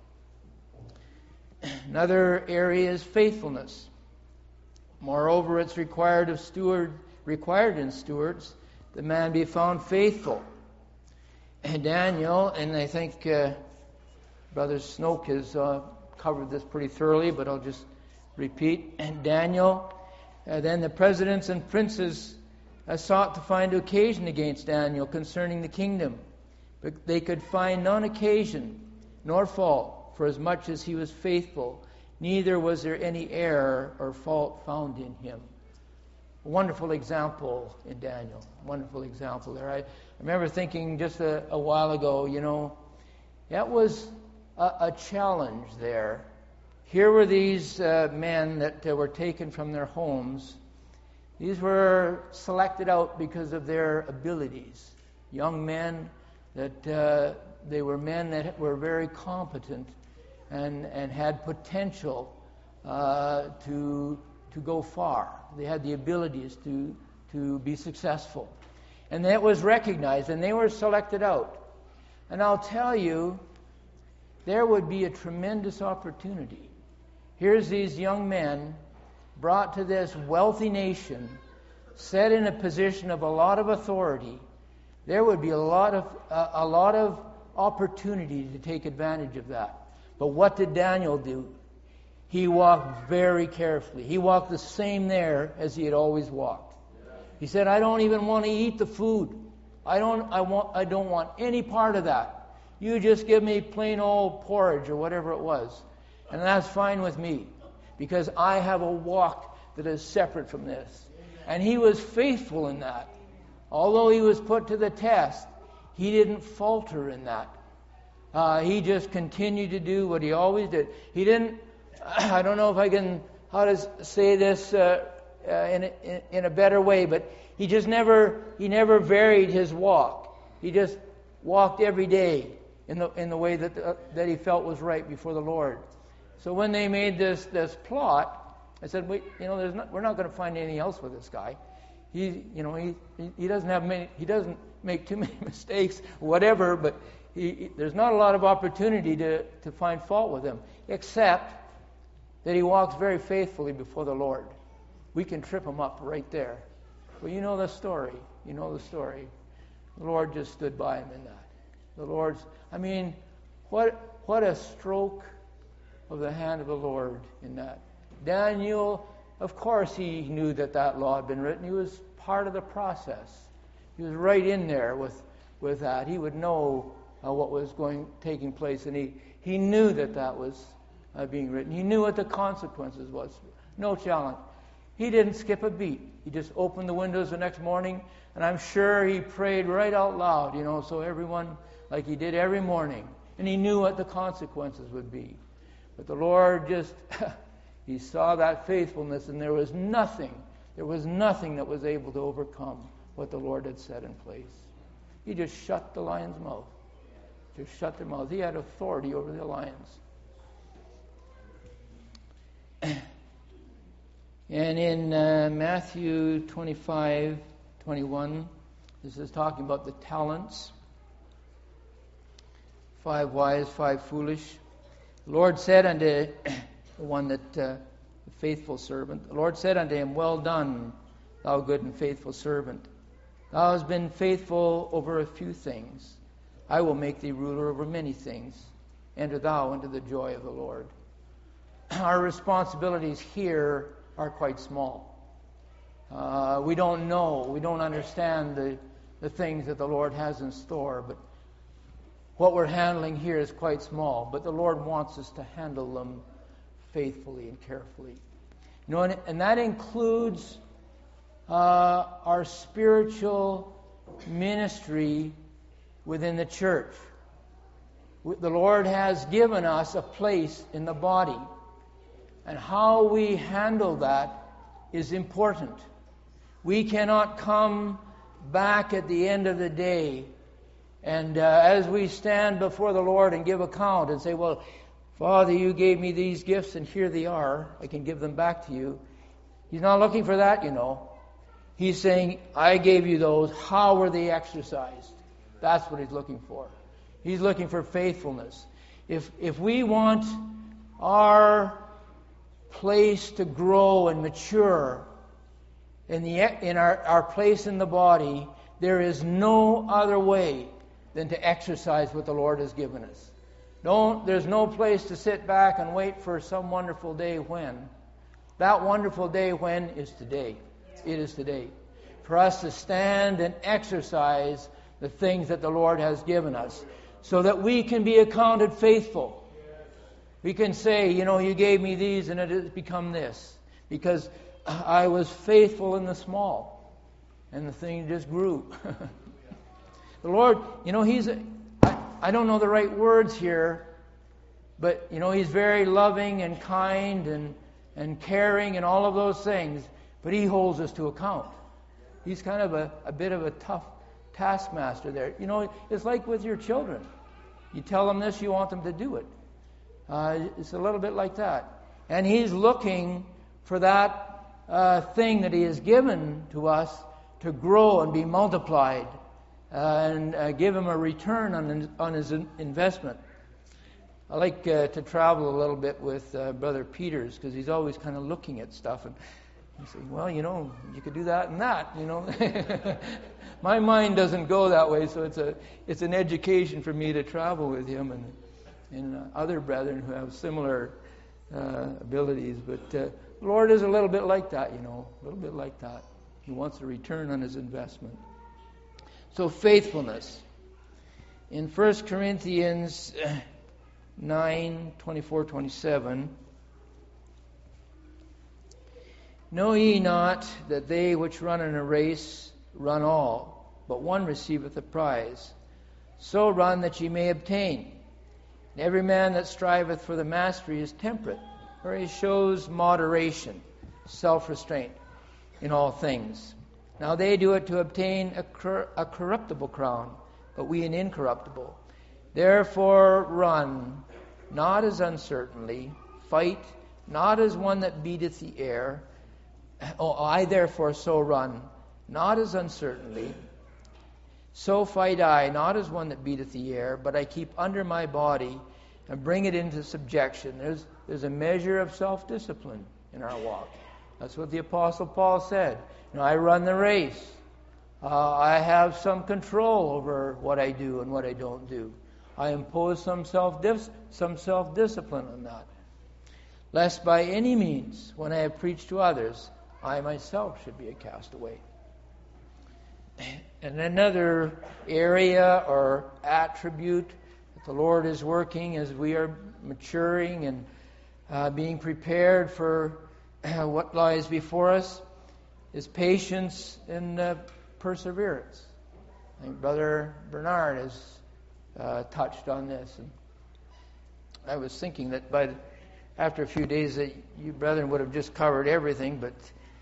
Another area is faithfulness. Moreover, it's required in stewards that man be found faithful. And Daniel, and I think Brother Snoke has covered this pretty thoroughly, but I'll just repeat. And Daniel, then the presidents and princes sought to find occasion against Daniel concerning the kingdom, but they could find none occasion nor fault, for as much as he was faithful, neither was there any error or fault found in him. A wonderful example in Daniel. Wonderful example there. I remember thinking just a while ago, that was a challenge there. Here were these men that were taken from their homes. These were selected out because of their abilities. Young men that they were men that were very competent and had potential to go far. They had the abilities to be successful. And that was recognized, and they were selected out. And I'll tell you, there would be a tremendous opportunity. Here's these young men brought to this wealthy nation, set in a position of a lot of authority. There would be a lot of opportunity to take advantage of that. But what did Daniel do? He walked very carefully. He walked the same there as he had always walked. He said, I don't even want to eat the food. I don't want any part of that. You just give me plain old porridge or whatever it was. And that's fine with me, because I have a walk that is separate from this. And he was faithful in that. Although he was put to the test, he didn't falter in that. He just continued to do what he always did. He didn't, I don't know if I can, how to say this in a better way, but he never varied his walk. He just walked every day in the way that he felt was right before the Lord. So when they made this plot, I said, we're not going to find anything else with this guy. He doesn't make too many mistakes, whatever, but there's not a lot of opportunity to find fault with him, except that he walks very faithfully before the Lord. We can trip him up right there. Well, you know the story. You know the story. The Lord just stood by him in that. The Lord's, what a stroke of the hand of the Lord in that. Daniel, of course he knew that law had been written. He was part of the process. He was right in there with that. He would know what was taking place, and he knew that was being written. He knew what the consequences was. No challenge. He didn't skip a beat. He just opened the windows the next morning, and I'm sure he prayed right out loud, so everyone, like he did every morning, and he knew what the consequences would be. But the Lord just, he saw that faithfulness, and there was nothing that was able to overcome what the Lord had set in place. He just shut the lion's mouth. Just shut their mouth. He had authority over the lions. And in Matthew 25:21, this is talking about the talents. 5 wise, 5 foolish. The Lord said unto the one the faithful servant, the Lord said unto him, Well done, thou good and faithful servant. Thou hast been faithful over a few things. I will make thee ruler over many things. Enter thou into the joy of the Lord. Our responsibilities here are quite small. We don't know, we don't understand the things that the Lord has in store, but what we're handling here is quite small, but the Lord wants us to handle them faithfully and carefully. And that includes our spiritual ministry within the church. The Lord has given us a place in the body, and how we handle that is important. We cannot come back at the end of the day and as we stand before the Lord and give account and say, well, Father, you gave me these gifts and here they are. I can give them back to you. He's not looking for that, He's saying, I gave you those. How were they exercised? That's what he's looking for. He's looking for faithfulness. If we want our place to grow and mature in our place in the body, there is no other way than to exercise what the Lord has given us. There's no place to sit back and wait for some wonderful day when. That wonderful day when is today. It is today. For us to stand and exercise the things that the Lord has given us, so that we can be accounted faithful. We can say, you gave me these and it has become this, because I was faithful in the small, and the thing just grew. The Lord, I don't know the right words here, but, He's very loving and kind and caring and all of those things, but He holds us to account. He's kind of a bit of a tough taskmaster there. It's like with your children. You tell them this, you want them to do it. It's a little bit like that. And He's looking for that thing that He has given to us to grow and be multiplied and give Him a return on His investment. I like to travel a little bit with Brother Peters, because he's always kind of looking at stuff and you say, well, you could do that and that, My mind doesn't go that way, so it's an education for me to travel with him and other brethren who have similar abilities. But the Lord is a little bit like that, a little bit like that. He wants a return on His investment. So faithfulness. In 1 Corinthians 9:24-27, know ye not that they which run in a race run all, but one receiveth the prize? so run that ye may obtain. And every man that striveth for the mastery is temperate, where he shows moderation, self-restraint in all things. Now they do it to obtain a corruptible crown, but we an incorruptible. Therefore run, not as uncertainly, fight, not as one that beateth the air. I therefore so run, not as uncertainly. So fight I, not as one that beateth the air, but I keep under my body and bring it into subjection. There's a measure of self-discipline in our walk. That's what the Apostle Paul said. I run the race. I have some control over what I do and what I don't do. I impose some self-discipline on that. Lest by any means, when I have preached to others, I myself should be a castaway. And another area or attribute that the Lord is working as we are maturing and being prepared for what lies before us is patience and perseverance. I think Brother Bernard has touched on this. And I was thinking that after a few days that you brethren would have just covered everything, but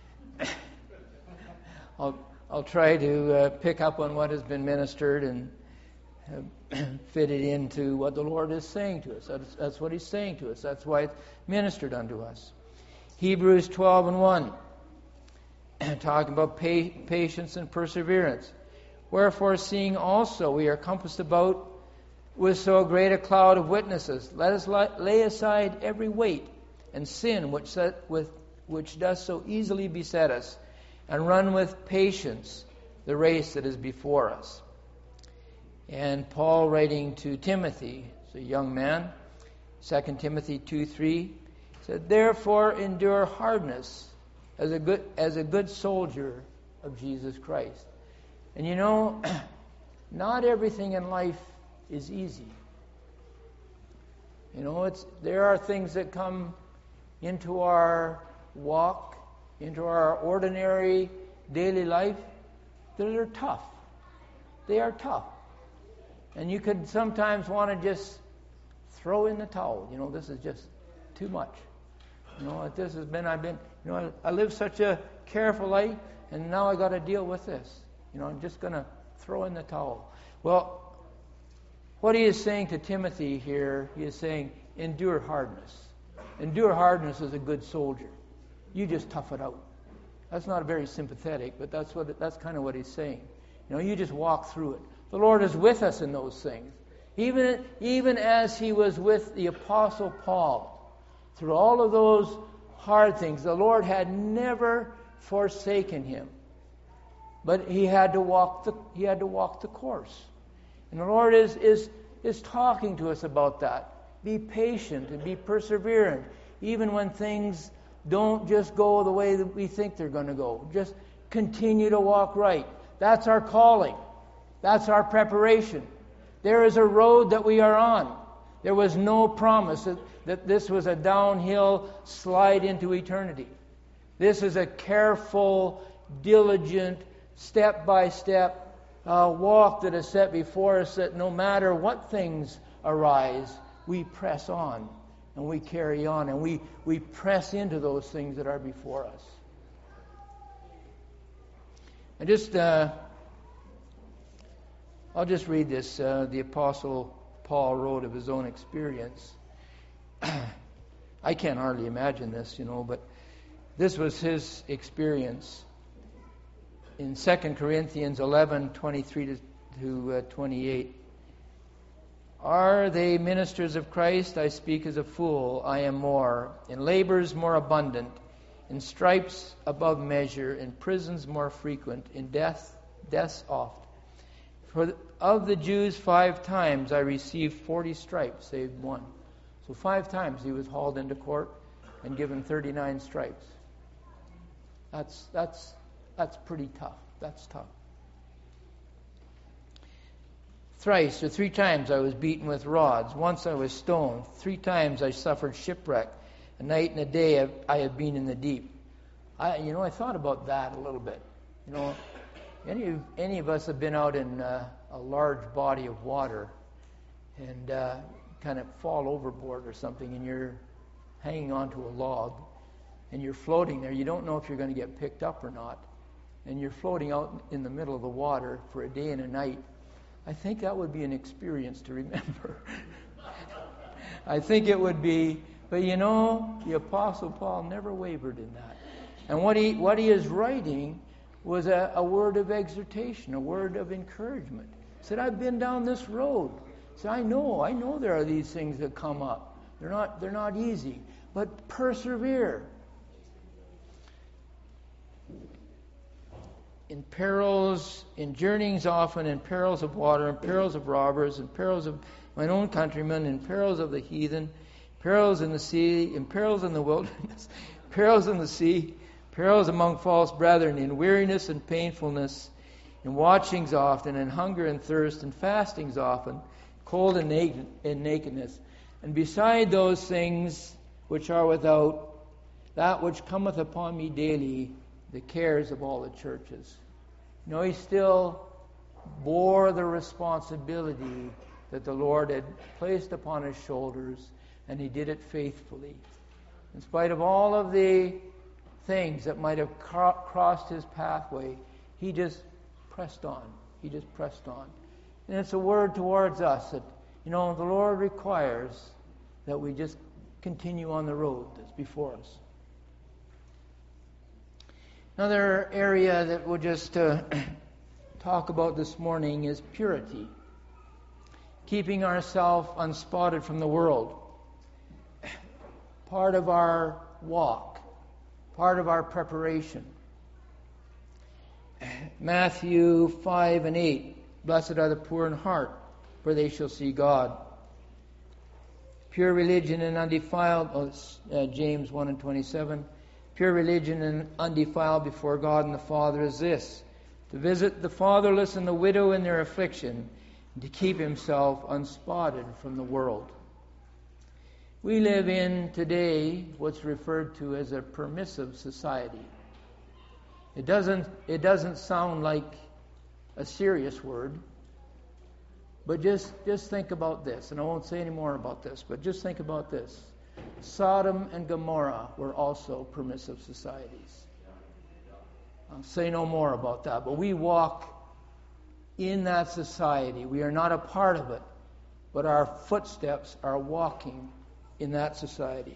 I'll try to pick up on what has been ministered and fit it into what the Lord is saying to us. That's what He's saying to us. That's why it's ministered unto us. Hebrews 12:1, talking about patience and perseverance. Wherefore, seeing also we are compassed about with so great a cloud of witnesses, let us lay aside every weight and sin which does so easily beset us, and run with patience the race that is before us. And Paul, writing to Timothy, as a young man, 2 Timothy 2:3, said, therefore endure hardness as a good soldier of Jesus Christ. And not everything in life is easy. There are things that come into our walk, into our ordinary daily life, that are tough. They are tough. And you could sometimes want to just throw in the towel. This is just too much. This has been, I live such a careful life, and now I got to deal with this. I'm just going to throw in the towel. Well, what he is saying to Timothy here, he is saying, endure hardness. Endure hardness as a good soldier. You just tough it out. That's not very sympathetic, but that's kind of what he's saying. You just walk through it. The Lord is with us in those things. Even as He was with the Apostle Paul, through all of those hard things, the Lord had never forsaken him. But he had to walk the course. And the Lord is talking to us about that. Be patient and be perseverant, even when things don't just go the way that we think they're going to go. Just continue to walk right. That's our calling. That's our preparation. There is a road that we are on. There was no promise that this was a downhill slide into eternity. This is a careful, diligent, step-by-step walk that is set before us, that no matter what things arise, we press on and we carry on and we press into those things that are before us. I'll just read this. The Apostle Paul wrote of his own experience. I can't hardly imagine this, but this was his experience. In 2 Corinthians 11:23 to 28. Are they ministers of Christ? I speak as a fool. I am more. In labors more abundant. In stripes above measure. In prisons more frequent. In deaths oft. For of the Jews 5 times I received 40 stripes, save one. So 5 times he was hauled into court and given 39 stripes. That's pretty tough. That's tough. Thrice or 3 times I was beaten with rods. Once I was stoned. 3 times I suffered shipwreck. A night and a day I have been in the deep. I thought about that a little bit. Any of us have been out in a large body of water and kind of fall overboard or something, and you're hanging onto a log and you're floating there. You don't know if you're going to get picked up or not, and you're floating out in the middle of the water for a day and a night. I think that would be an experience to remember. I think it would be. But you know, the Apostle Paul never wavered in that. And what he is writing was a word of exhortation, a word of encouragement. He said, I've been down this road. He said, I know there are these things that come up. They're not easy. But persevere. In perils, in journeyings often, in perils of water, in perils of robbers, in perils of mine own countrymen, in perils of the heathen, perils in the sea, in perils in the wilderness, perils in the sea, perils among false brethren, in weariness and painfulness, in watchings often, in hunger and thirst, in fastings often, cold and nakedness. And beside those things which are without, that which cometh upon me daily, the cares of all the churches. You know, he still bore the responsibility that the Lord had placed upon his shoulders, and he did it faithfully. In spite of all of the things that might have crossed his pathway, he just pressed on. He just pressed on. And it's a word towards us that, you know, the Lord requires that we just continue on the road that's before us. Another area that we'll just talk about this morning is purity. Keeping ourselves unspotted from the world. Part of our walk. Part of our preparation. Matthew 5 and 8. Blessed are the poor in heart, for they shall see God. Pure religion and undefiled, James 1 and 27. Pure religion and undefiled before God and the Father is this: to visit the fatherless and the widow in their affliction, and to keep himself unspotted from the world. We live in today what's referred to as a permissive society. It doesn't sound like a serious word, but just think about this, and I won't say any more about this, but just think about this. Sodom and Gomorrah were also permissive societies. I'll say no more about that, but we walk in that society. We are not a part of it, but our footsteps are walking in that society.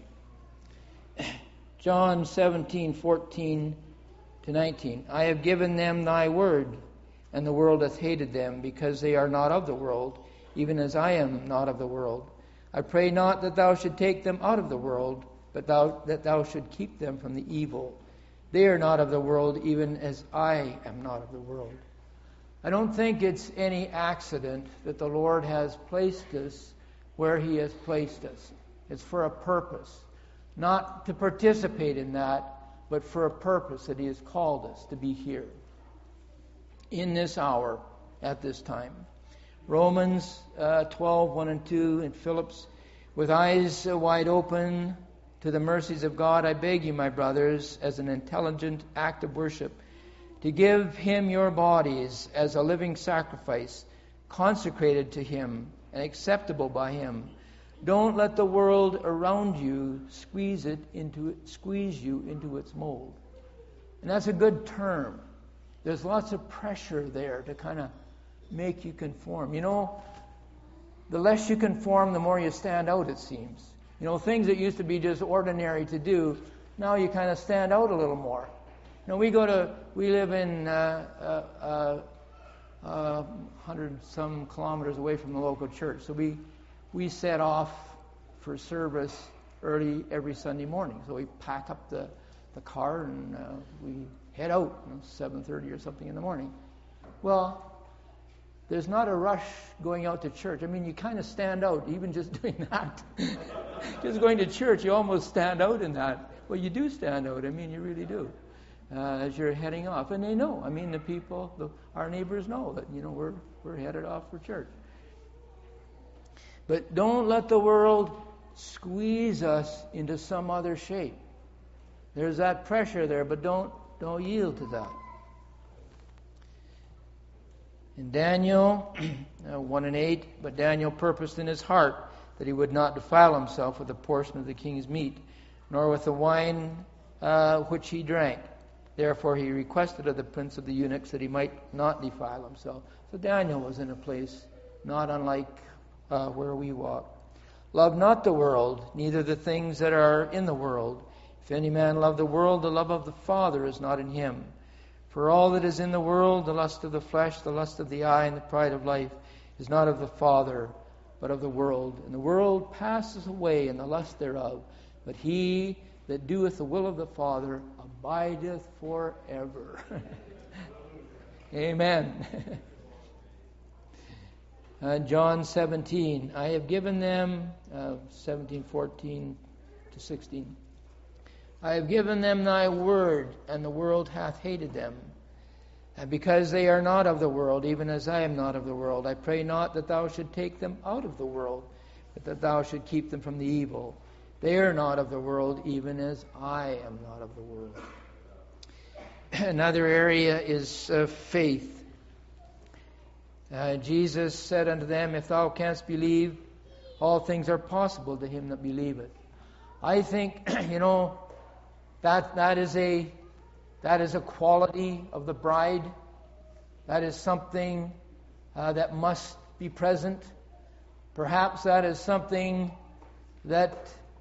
John 17:14 to 19. I have given them thy word, and the world hath hated them, because they are not of the world, even as I am not of the world. I pray not that thou should take them out of the world, but that thou should keep them from the evil. They are not of the world, even as I am not of the world. I don't think it's any accident that the Lord has placed us where he has placed us. It's for a purpose. Not to participate in that, but for a purpose that he has called us to be here. In this hour, at this time. Romans 12, 1 and 2, and Philip's, with eyes wide open to the mercies of God, I beg you, my brothers, as an intelligent act of worship, to give him your bodies as a living sacrifice, consecrated to him and acceptable by him. Don't let the world around you squeeze you into its mold. And that's a good term. There's lots of pressure there to kind of make you conform. You know, the less you conform, the more you stand out, it seems. You know, things that used to be just ordinary to do, now you kind of stand out a little more. You know, we live in 100 some kilometers away from the local church, so we set off for service early every Sunday morning. So we pack up the car and we head out, 7:30 or something in the morning. Well, there's not a rush going out to church. I mean, you kind of stand out, even just doing that. Just going to church, you almost stand out in that. Well, you do stand out. I mean, you really do. As you're heading off. And they know. I mean, the people, our neighbors know that, you know, we're headed off for church. But don't let the world squeeze us into some other shape. There's that pressure there, but don't yield to that. In Daniel 1:8, but Daniel purposed in his heart that he would not defile himself with a portion of the king's meat, nor with the wine which he drank. Therefore he requested of the prince of the eunuchs that he might not defile himself. So Daniel was in a place not unlike where we walk. Love not the world, neither the things that are in the world. If any man love the world, the love of the Father is not in him. For all that is in the world, the lust of the flesh, the lust of the eye, and the pride of life, is not of the Father, but of the world. And the world passes away, and the lust thereof. But he that doeth the will of the Father abideth forever. Amen. John 17. I have given them, 17:14 to 16. I have given them thy word, and the world hath hated them. And because they are not of the world, even as I am not of the world, I pray not that thou should take them out of the world, but that thou should keep them from the evil. They are not of the world, even as I am not of the world. Another area is faith. Jesus said unto them, if thou canst believe, all things are possible to him that believeth. I think, that is a quality of the bride. That is something that must be present. Perhaps that is something that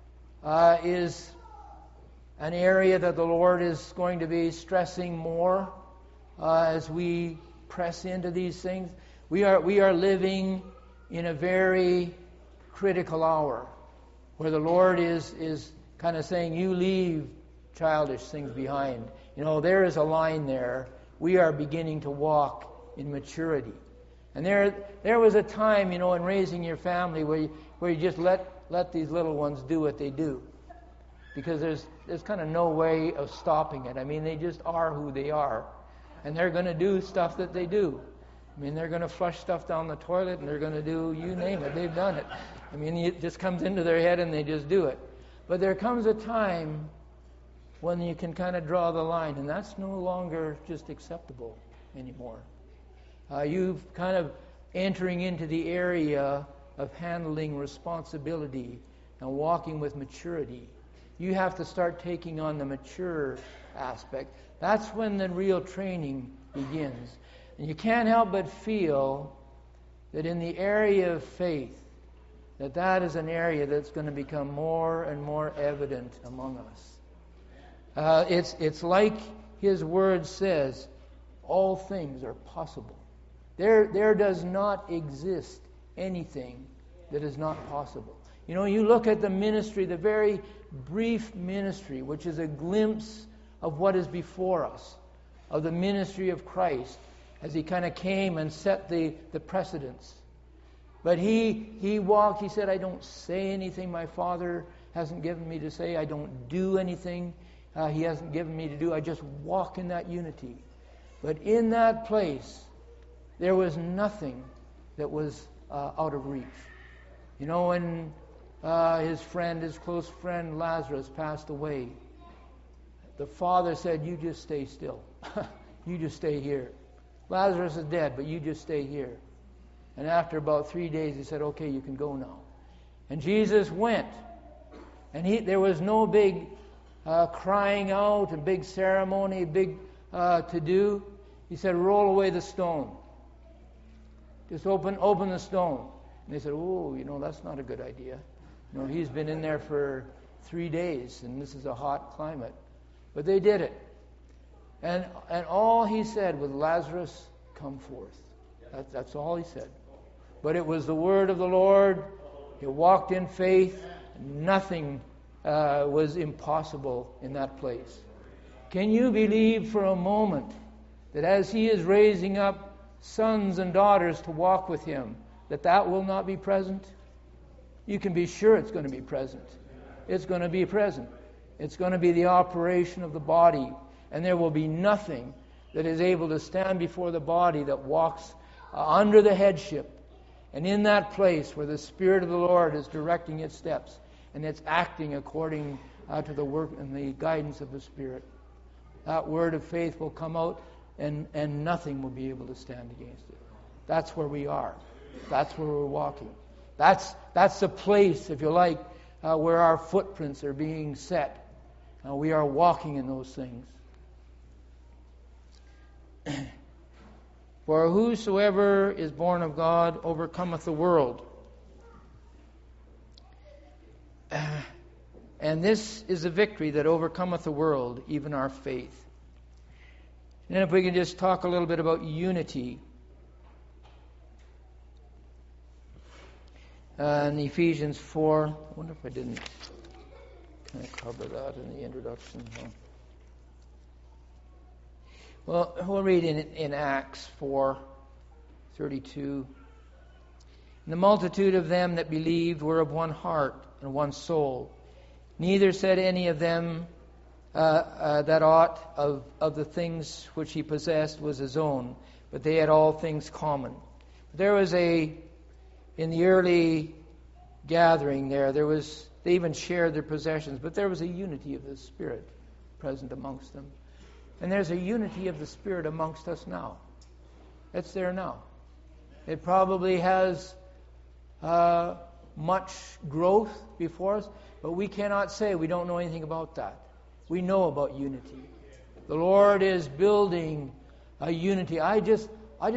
is an area that the Lord is going to be stressing more as we press into these things. We are living in a very critical hour where the Lord is kind of saying, you leave childish things behind. There is a line there. We are beginning to walk in maturity. And there was a time, in raising your family where you just let these little ones do what they do. Because there's kind of no way of stopping it. I mean, they just are who they are. And they're going to do stuff that they do. I mean, they're going to flush stuff down the toilet, and they're going to do, you name it, they've done it. I mean, it just comes into their head and they just do it. But there comes a time when you can kind of draw the line, and that's no longer just acceptable anymore. You've kind of entering into the area of handling responsibility and walking with maturity. You have to start taking on the mature aspect. That's when the real training begins. And you can't help but feel that in the area of faith, that is an area that's going to become more and more evident among us. It's like His Word says, all things are possible. There does not exist anything that is not possible. You look at the ministry, the very brief ministry, which is a glimpse of what is before us, of the ministry of Christ, as He kind of came and set the precedence. But he walked, He said, I don't say anything my Father hasn't given me to say. I don't do anything He hasn't given me to do. I just walk in that unity. But in that place, there was nothing that was out of reach. When his close friend Lazarus passed away, the Father said, you just stay still. You just stay here. Lazarus is dead, but you just stay here. And after about 3 days, He said, okay, you can go now. And Jesus went. And there was no big crying out, a big ceremony, big to-do. He said, roll away the stone. Just open the stone. And they said, that's not a good idea. He's been in there for 3 days, and this is a hot climate. But they did it. And all He said was, Lazarus, come forth. That's all He said. But it was the word of the Lord. He walked in faith. Nothing was impossible in that place. Can you believe for a moment that as He is raising up sons and daughters to walk with Him, that will not be present? You can be sure it's going to be present. It's going to be present. It's going to be the operation of the body. And there will be nothing that is able to stand before the body that walks under the headship. And in that place where the Spirit of the Lord is directing its steps and it's acting according to the work and the guidance of the Spirit, that word of faith will come out and nothing will be able to stand against it. That's where we are. That's where we're walking. That's the place, if you like, where our footprints are being set. We are walking in those things. For whosoever is born of God overcometh the world. And this is the victory that overcometh the world, even our faith. And if we can just talk a little bit about unity. In Ephesians 4, I wonder if I didn't kind of cover that in the introduction. No. Well, we'll read in Acts 4:32. And the multitude of them that believed were of one heart and one soul. Neither said any of them that aught of the things which he possessed was his own, but they had all things common. There was in the early gathering they even shared their possessions, but there was a unity of the Spirit present amongst them. And there's a unity of the Spirit amongst us now. It's there now. It probably has much growth before us, but we cannot say we don't know anything about that. We know about unity. The Lord is building a unity. I just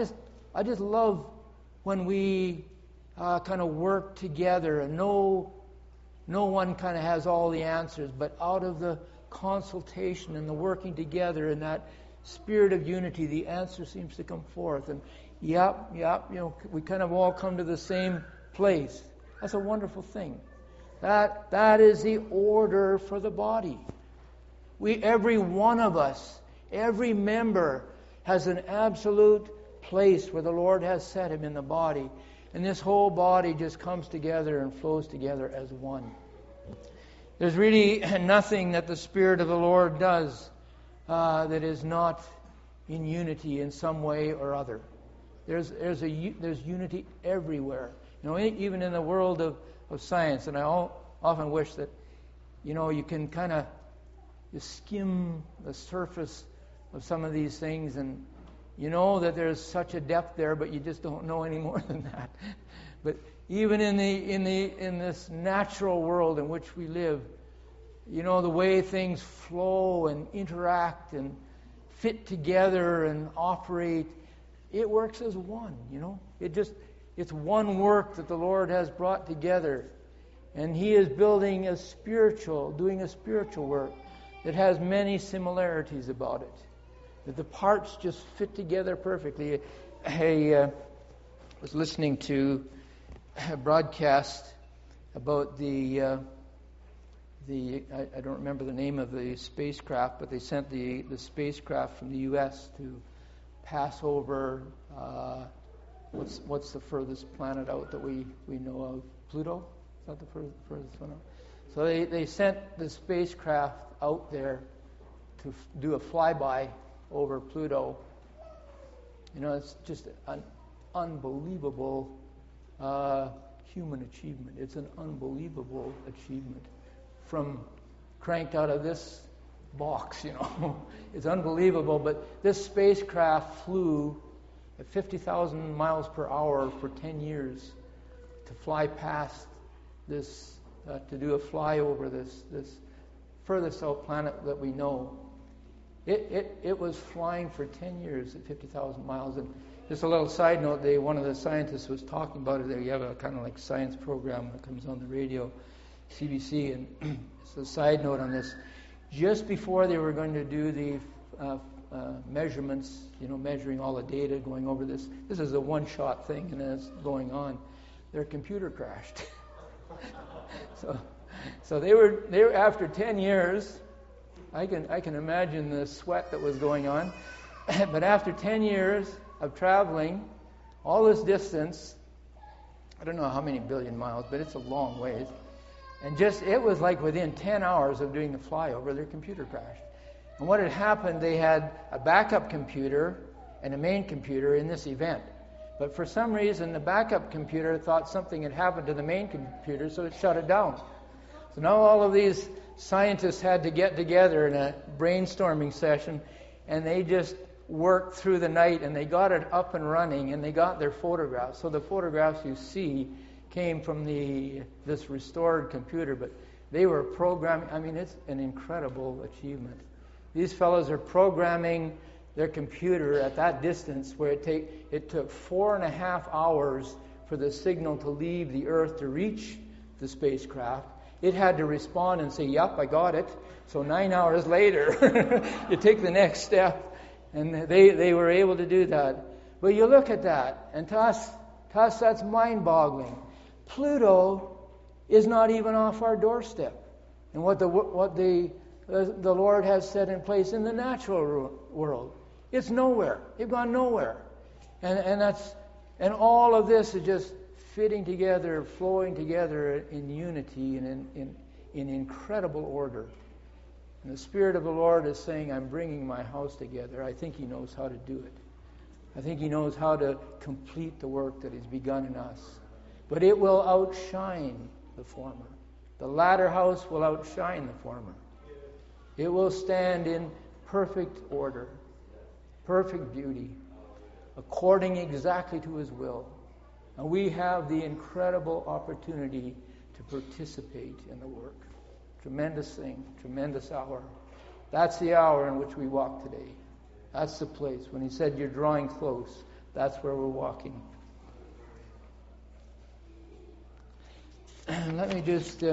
love when we kind of work together, and no one kind of has all the answers, but out of the consultation and the working together in that spirit of unity, the answer seems to come forth. And yep, we kind of all come to the same place. That's a wonderful thing. That is the order for the body. Every one of us, every member has an absolute place where the Lord has set him in the body. And this whole body just comes together and flows together as one. There's really nothing that the Spirit of the Lord does that is not in unity in some way or other. There's unity everywhere. Even in the world of science. And I often wish that, you can kind of skim the surface of some of these things, and you know that there's such a depth there, but you just don't know any more than that. But even in this natural world in which we live, the way things flow and interact and fit together and operate, it works as one. It's one work that the Lord has brought together, and He is doing a spiritual work that has many similarities about it. That the parts just fit together perfectly. I was listening to a broadcast about I don't remember the name of the spacecraft, but they sent the spacecraft from the U.S. to pass over what's the furthest planet out that we know of? Pluto? Is that the furthest one out? So they sent the spacecraft out there to do a flyby over Pluto. It's just an unbelievable human achievement. It's an unbelievable achievement. From cranked out of this box, It's unbelievable, but this spacecraft flew at 50,000 miles per hour for 10 years to fly past this, to do a flyover this furthest out planet that we know. It was flying for 10 years at 50,000 miles. And just a little side note, one of the scientists was talking about it. You have a kind of like science program that comes on the radio, CBC, and it's a side note on this. Just before they were going to do the measurements, measuring all the data, going over this is a one-shot thing, and as going on, their computer crashed. So they were after 10 years. I can imagine the sweat that was going on. But after 10 years of traveling all this distance, I don't know how many billion miles, but it's a long ways. And it was like within 10 hours of doing the flyover, their computer crashed. And what had happened, they had a backup computer and a main computer in this event. But for some reason, the backup computer thought something had happened to the main computer, so it shut it down. So now all of these scientists had to get together in a brainstorming session, and they just worked through the night, and they got it up and running, and they got their photographs. So the photographs you see came from this restored computer, but they were programming. I mean, it's an incredible achievement. These fellows are programming their computer at that distance where it took 4.5 hours for the signal to leave the Earth to reach the spacecraft. It had to respond and say, "Yep, I got it." So 9 hours later, you take the next step. And they were able to do that. But you look at that, and to us that's mind-boggling. Pluto is not even off our doorstep. And what the Lord has set in place in the natural world, it's nowhere. They've gone nowhere. And all of this is just fitting together, flowing together in unity and in incredible order. And the Spirit of the Lord is saying, "I'm bringing my house together." I think He knows how to do it. I think He knows how to complete the work that He's begun in us. But it will outshine the former. The latter house will outshine the former. It will stand in perfect order, perfect beauty, according exactly to His will. And we have the incredible opportunity to participate in the work. Tremendous thing, tremendous hour. That's the hour in which we walk today. That's the place. When He said, "You're drawing close," that's where we're walking. Let me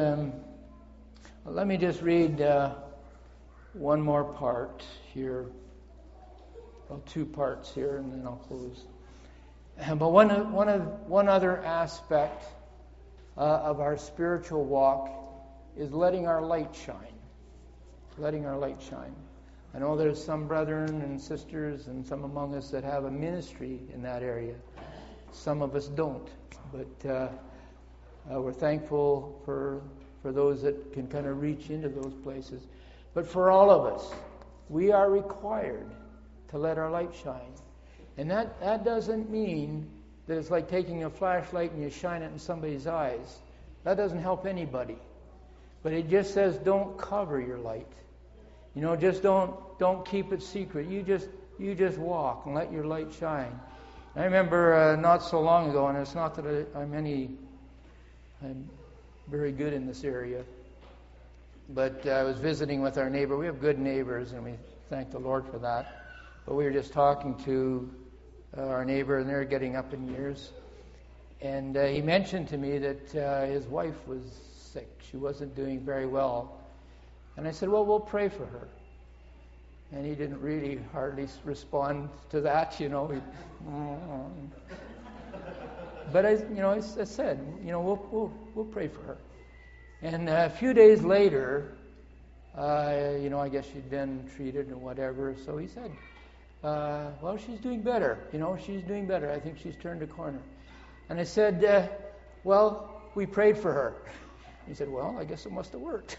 just read one more part here. Well, 2 parts here, and then I'll close. But one other aspect of our spiritual walk is letting our light shine. Letting our light shine. I know there's some brethren and sisters and some among us that have a ministry in that area. Some of us don't. But we're thankful for those that can kind of reach into those places. But for all of us, we are required to let our light shine. And that doesn't mean that it's like taking a flashlight and you shine it in somebody's eyes. That doesn't help anybody. But it just says, don't cover your light. Just don't keep it secret. You just walk and let your light shine. I remember not so long ago, and it's not that I'm very good in this area, but I was visiting with our neighbor. We have good neighbors, and we thank the Lord for that. But we were just talking to our neighbor, and they're getting up in years. And he mentioned to me that his wife was sick. She wasn't doing very well. And I said, "Well, we'll pray for her." And he didn't really hardly respond to that, But I said, we'll pray for her. And a few days later, I guess she'd been treated and whatever. So he said, "Well, she's doing better. She's doing better. I think she's turned a corner." And I said, "Well, we prayed for her." He said, "Well, I guess it must have worked."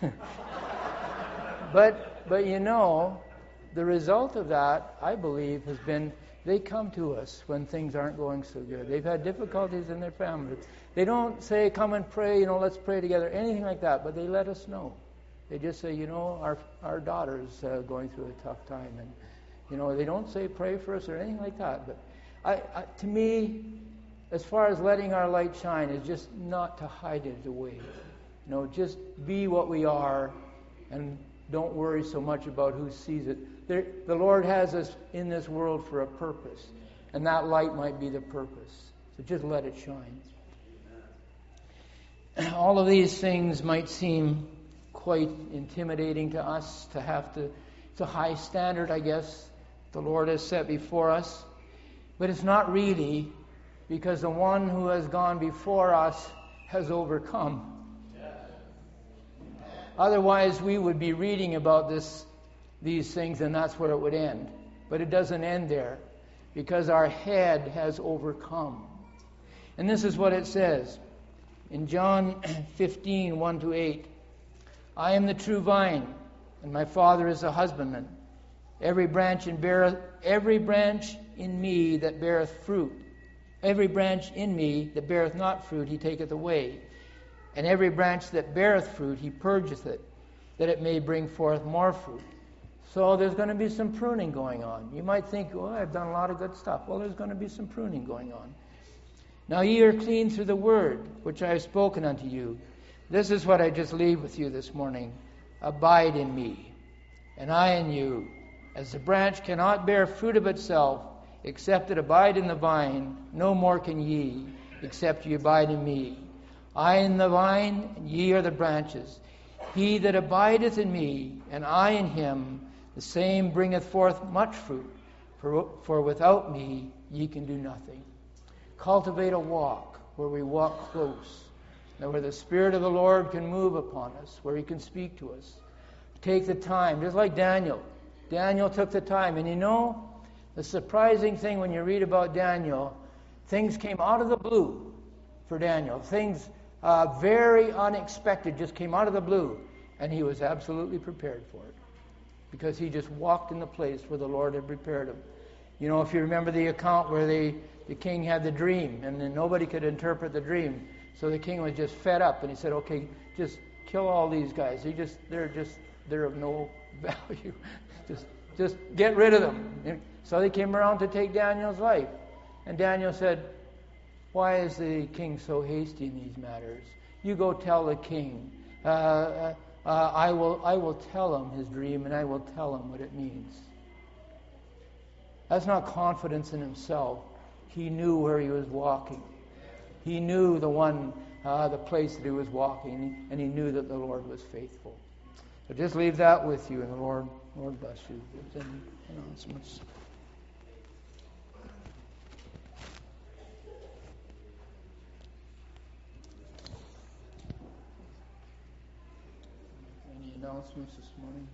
But the result of that, I believe, has been they come to us when things aren't going so good. They've had difficulties in their family. They don't say, "Come and pray, let's pray together," anything like that, but they let us know. They just say, our daughter's going through a tough time. And, they don't say pray for us or anything like that. But to me, as far as letting our light shine, is just not to hide it away. Just be what we are and don't worry so much about who sees it. The Lord has us in this world for a purpose, and that light might be the purpose. So just let it shine. All of these things might seem quite intimidating to us to have to. It's a high standard, I guess, the Lord has set before us. But it's not really, because the one who has gone before us has overcome. Otherwise, we would be reading about these things, and that's where it would end. But it doesn't end there, because our head has overcome. And this is what it says in John 15, 1-8. "I am the true vine, and my Father is the husbandman. Every branch in me that beareth fruit, every branch in me that beareth not fruit, he taketh away. And every branch that beareth fruit, he purgeth it, that it may bring forth more fruit. So there's going to be some pruning going on. You might think, well, I've done a lot of good stuff. Well, there's going to be some pruning going on. Now ye are clean through the word which I have spoken unto you. This is what I just leave with you this morning. Abide in me, and I in you. As the branch cannot bear fruit of itself, except it abide in the vine, no more can ye, except ye abide in me. I in the vine, and ye are the branches. He that abideth in me, and I in him, the same bringeth forth much fruit. For without me ye can do nothing. Cultivate a walk where we walk close, and where the Spirit of the Lord can move upon us, where He can speak to us. Take the time, just like Daniel. Daniel took the time. And you know, the surprising thing when you read about Daniel, things came out of the blue for Daniel. Things very unexpected just came out of the blue. And he was absolutely prepared for it, because he just walked in the place where the Lord had prepared him. You know, if you remember the account where the king had the dream, and then nobody could interpret the dream. So the king was just fed up, and he said, okay, just kill all these guys. They're of no value. Just get rid of them. And so they came around to take Daniel's life. And Daniel said, why is the king so hasty in these matters? You go tell the king. I will tell him his dream, and I will tell him what it means. That's not confidence in himself. He knew where he was walking. He knew the place that he was walking, and he knew that the Lord was faithful. So just leave that with you, and the Lord bless you. Any announcements? Any announcements this morning?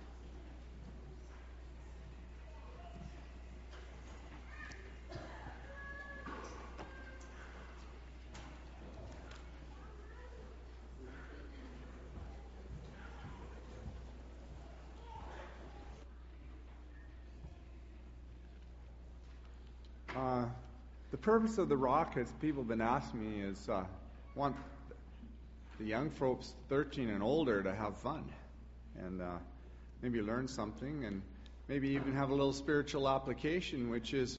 The purpose of the Rock, as people have been asking me, is want the young folks 13 and older to have fun and maybe learn something, and maybe even have a little spiritual application, which is